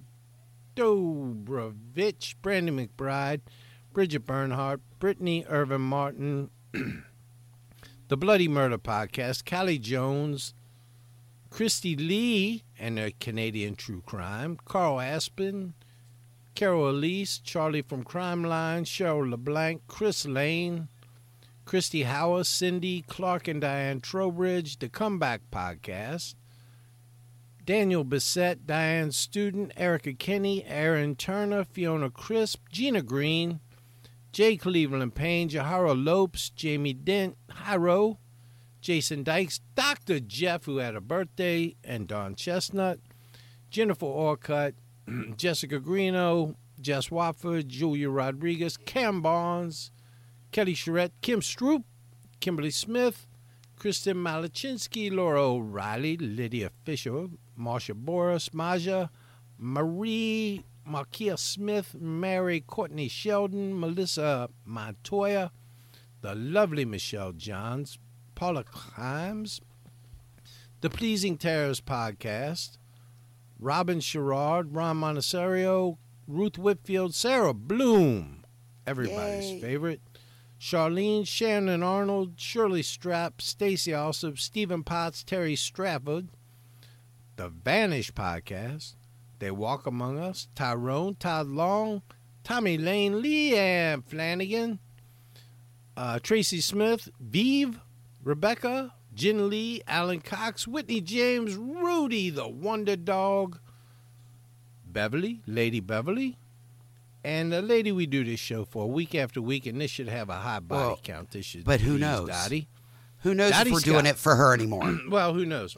Dobrovich, Brandy McBride, Bridget Bernhardt, Brittany Irvin Martin, The Bloody Murder Podcast, Callie Jones, Christy Lee and her Canadian True Crime, Carl Aspen, Carol Elise, Charlie from Crime Line, Cheryl LeBlanc, Chris Lane, Christy Howard, Cindy, Clark and Diane Trowbridge, The Comeback Podcast, Daniel Bissett, Diane Student, Erica Kinney, Aaron Turner, Fiona Crisp, Gina Green, Jay Cleveland Payne, Jahara Lopes, Jamie Dent, Hyro, Jason Dykes, Doctor Jeff, who had a birthday, and Don Chestnut, Jennifer Orcutt, Jessica Greeno, Jess Watford, Julia Rodriguez, Cam Barnes, Kelly Charette, Kim Stroop, Kimberly Smith, Kristen Malachinsky, Laura O'Reilly, Lydia Fisher, Marsha Boris, Maja, Marie Markia Smith, Mary Courtney Sheldon, Melissa Montoya, the lovely Michelle Johns, Paula Himes, The Pleasing Terrors Podcast, Robin Sherrard, Ron Monasterio, Ruth Whitfield, Sarah Bloom, everybody's Yay. favorite, Charlene, Shannon Arnold, Shirley Strapp, Stacy Alsop, Stephen Potts, Terry Stratford, The Vanish Podcast, They Walk Among Us, Tyrone, Todd Long, Tommy Lane, Leanne Flanagan, uh, Tracy Smith, Vive, Rebecca, Jen Lee, Alan Cox, Whitney James, Rudy the Wonder Dog, Beverly, Lady Beverly, and the lady we do this show for week after week, and this should have a high body Well, count. This should but who please knows? Dottie. Who knows Dottie if we're doing Scott. it for her anymore? Well, who knows?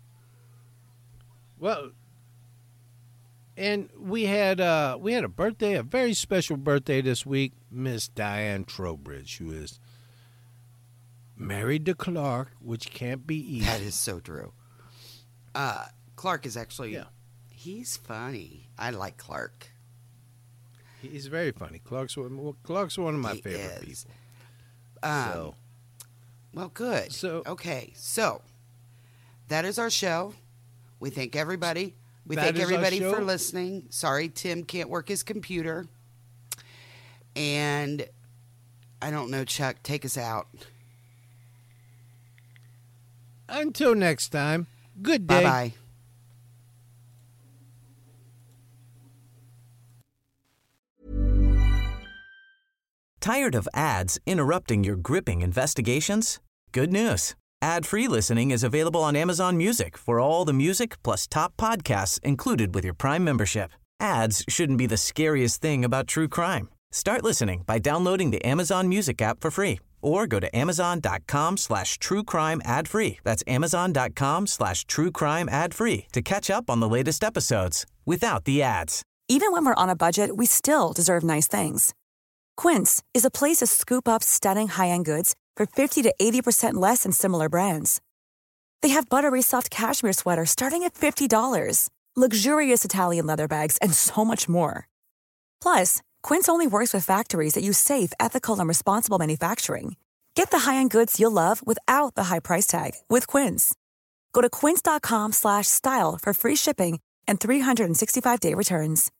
Well, and we had uh, we had a birthday, a very special birthday this week, Miss Diane Trowbridge, who is married to Clark, which can't be easy. That is so true. Uh, Clark is actually, Yeah. he's funny. I like Clark. He's very funny. Clark's one, well, Clark's one of my He favorite is. people. Um, So, Well, good. So- okay, so that is our show. We thank everybody. We That thank is our everybody show. for listening. Sorry, Tim can't work his computer. And I don't know, Chuck, take us out. until next time, good day. Bye bye. Tired of ads interrupting your gripping investigations? Good news. Ad-free listening is available on Amazon Music for all the music plus top podcasts included with your Prime membership. Ads shouldn't be the scariest thing about true crime. Start listening by downloading the Amazon Music app for free or go to amazon.com slash true crime ad free. That's amazon.com slash true crime ad free to catch up on the latest episodes without the ads. Even when we're on a budget, we still deserve nice things. Quince is a place to scoop up stunning high-end goods for fifty to eighty percent less than similar brands. They have buttery soft cashmere sweaters starting at fifty dollars, luxurious Italian leather bags, and so much more. Plus, Quince only works with factories that use safe, ethical, and responsible manufacturing. Get the high-end goods you'll love without the high price tag with Quince. Go to quince.com slash style for free shipping and three sixty-five day returns.